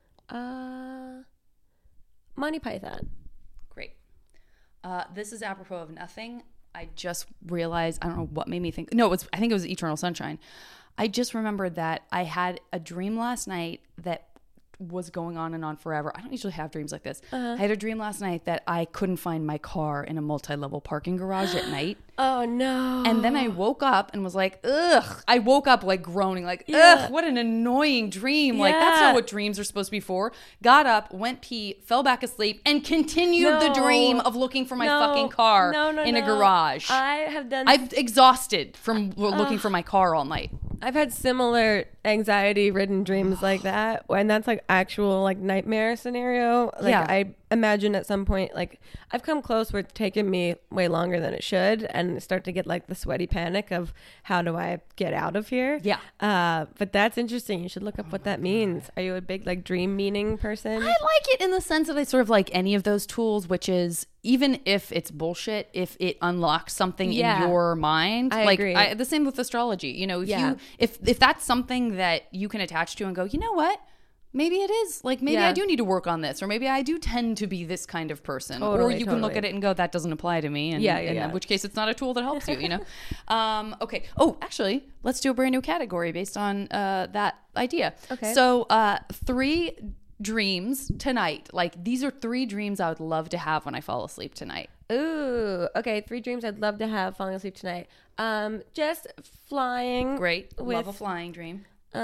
Monty Python. Great. This is apropos of nothing. I just realized, I don't know what made me think. No, I think it was Eternal Sunshine. I just remembered that I had a dream last night that was going on and on forever. I don't usually have dreams like this. I had a dream last night that I couldn't find my car in a multi-level parking garage at night. Oh, no. And then I woke up and was like, ugh. I woke up like groaning, like, ugh, what an annoying dream. Like, that's not what dreams are supposed to be for. Got up, went pee, fell back asleep, and continued the dream of looking for my fucking car in a garage. I'm exhausted from looking for my car all night. I've had similar anxiety-ridden dreams like that, and that's like actual like nightmare scenario. Like I imagine at some point, like I've come close where it's taken me way longer than it should, and start to get like the sweaty panic of how do I get out of here? Yeah. But that's interesting. You should look up what that means. Are you a big like dream meaning person? I like it in the sense that I sort of like any of those tools, which is even if it's bullshit, if it unlocks something in your mind. I agree. The same with astrology. You know, if that's something that you can attach to and go, you know what? Maybe it is. Like, maybe I do need to work on this, or maybe I do tend to be this kind of person. Or you can look at it and go, that doesn't apply to me. And, in which case it's not a tool that helps you, you know? Okay. Oh, actually, let's do a brand new category based on that idea. Okay. So 3 dreams tonight. Like, these are 3 dreams I would love to have when I fall asleep tonight. Ooh, okay. 3 dreams I'd love to have falling asleep tonight. Just flying. Great. Love a flying dream.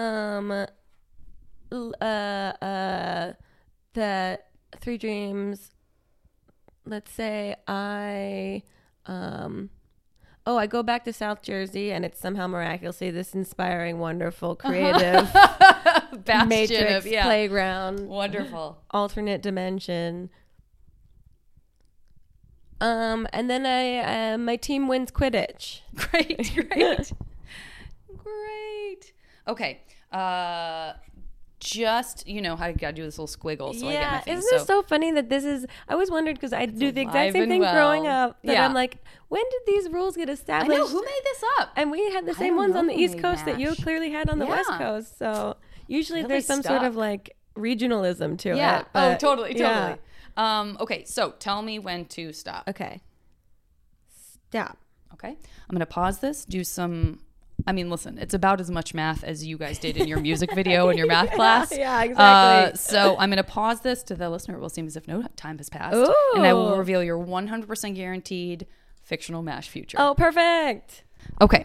The 3 dreams, let's say I go back to South Jersey and it's somehow miraculously this inspiring, wonderful, creative Matrix playground. Wonderful. Alternate dimension. And then my team wins Quidditch. Great. Great. Okay. Just, you know, I gotta do this little squiggle so I get my thing. Isn't it so funny that this is, I always wondered because I do the exact same thing growing up that I'm like, when did these rules get established? I know, who made this up? And we had the same ones on the East Coast that you clearly had on the West Coast. So usually there's some sort of like regionalism to it. But, totally. Yeah. Okay, so tell me when to stop. Okay. Stop. Okay. I'm gonna pause this, do some... I mean, listen, it's about as much math as you guys did in your music video in your math class. Yeah, exactly. So I'm going to pause this to the listener. It will seem as if no time has passed. Ooh. And I will reveal your 100% guaranteed fictional MASH future. Oh, perfect. Okay.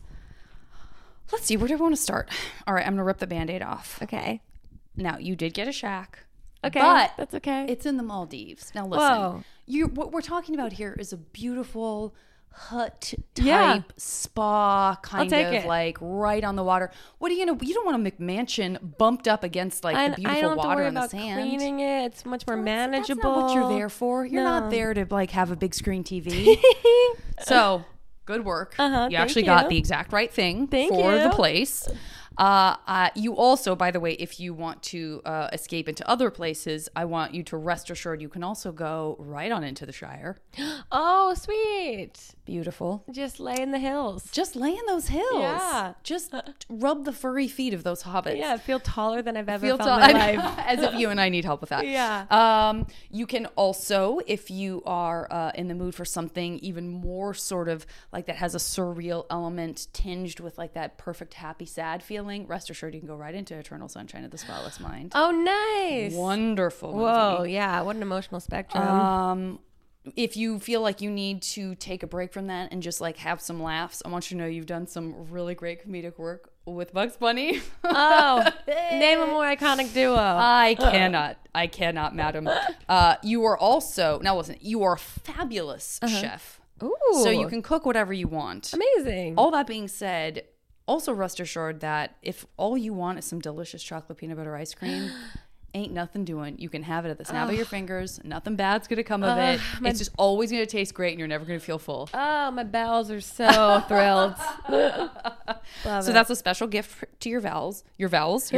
Let's see. Where do I want to start? All right. I'm going to rip the Band-Aid off. Okay. Now, you did get a shack. Okay. But that's okay. It's in the Maldives. Now, listen. What we're talking about here is a beautiful... hut type spa kind of like right on the water. What do you know? You don't want a McMansion bumped up against like the beautiful water and the sand. Cleaning it, it's much more manageable. That's not what you're there for. You're not there to like have a big screen TV. So good work. You actually got the exact right thing for the place. You also, by the way, if you want to escape into other places, I want you to rest assured you can also go right on into the Shire. Oh, sweet. Beautiful. Just lay in the hills. Just lay in those hills. Yeah. Just rub the furry feet of those hobbits. Yeah, feel taller than I've ever felt in my life. As if you and I need help with that. Yeah. You can also, if you are in the mood for something even more sort of like that has a surreal element tinged with like that perfect happy sad feeling, rest assured you can go right into Eternal Sunshine of the Spotless Mind. Oh, nice. Wonderful movie. Whoa, yeah. What an emotional spectrum. If you feel like you need to take a break from that and just like have some laughs, I want you to know you've done some really great comedic work with Bugs Bunny. Oh, name a more iconic duo. I cannot, madam. You are also, now listen, you are a fabulous chef. Ooh. So you can cook whatever you want. Amazing. All that being said, also rest assured that if all you want is some delicious chocolate peanut butter ice cream, ain't nothing doing. You can have it at the snap of your fingers. Nothing bad's going to come of it. It's just always going to taste great and you're never going to feel full. Oh, my bowels are so thrilled. So that's a special gift to your vowels. Your vowels.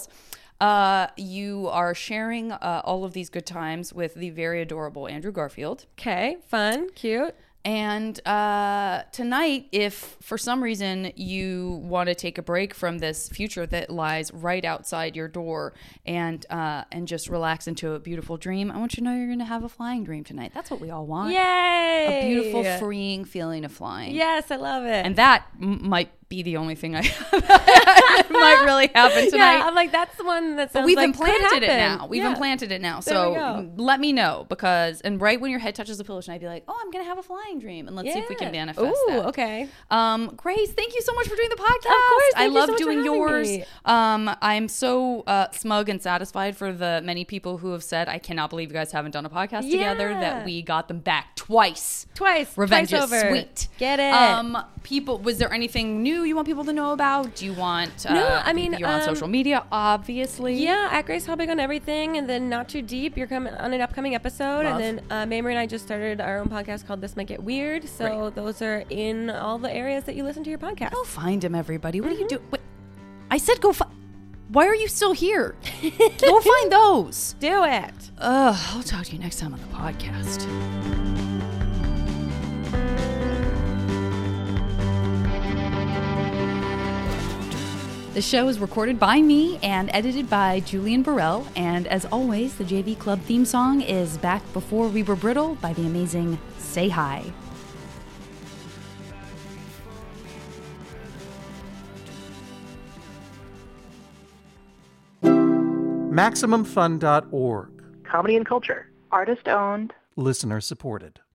You are sharing all of these good times with the very adorable Andrew Garfield. Okay, fun, cute. And tonight, if for some reason you want to take a break from this future that lies right outside your door and just relax into a beautiful dream, I want you to know you're going to have a flying dream tonight. That's what we all want. Yay! A beautiful, freeing feeling of flying. Yes, I love it. And that might be the only thing I might really happen tonight. Yeah, I'm like, that's the one that sounds But we've like implanted could it happen. now. We've Yeah. implanted it now. There we So go. let me know and right when your head touches the pillow tonight, be like, oh, I'm going to have a flying dream. And let's see if we can manifest Ooh, that. okay. Grace, thank you so much for doing the podcast. Of course. I Thank you love so much for doing having yours. me. I'm so smug and satisfied for the many people who have said, I cannot believe you guys haven't done a podcast together, that we got them back twice. Revenge Twice is over. sweet. Get it. People, was there anything new you want people to know about? Do you want No, I mean, you're on social media, obviously. Yeah, at Grace Helbig on everything, and then Not Too Deep. You're coming on an upcoming episode, Love. and then Mamrie and I just started our own podcast called This Might Get Weird. So those are in all the areas that you listen to your podcast. Go find him, everybody. What are you doing? I said go find. Why are you still here? Go find those. Do it. I'll talk to you next time on the podcast. The show is recorded by me and edited by Julian Burrell. And as always, the JV Club theme song is Back Before We Were Brittle by the amazing Say Hi. MaximumFun.org. Comedy and culture. Artist owned. Listener supported.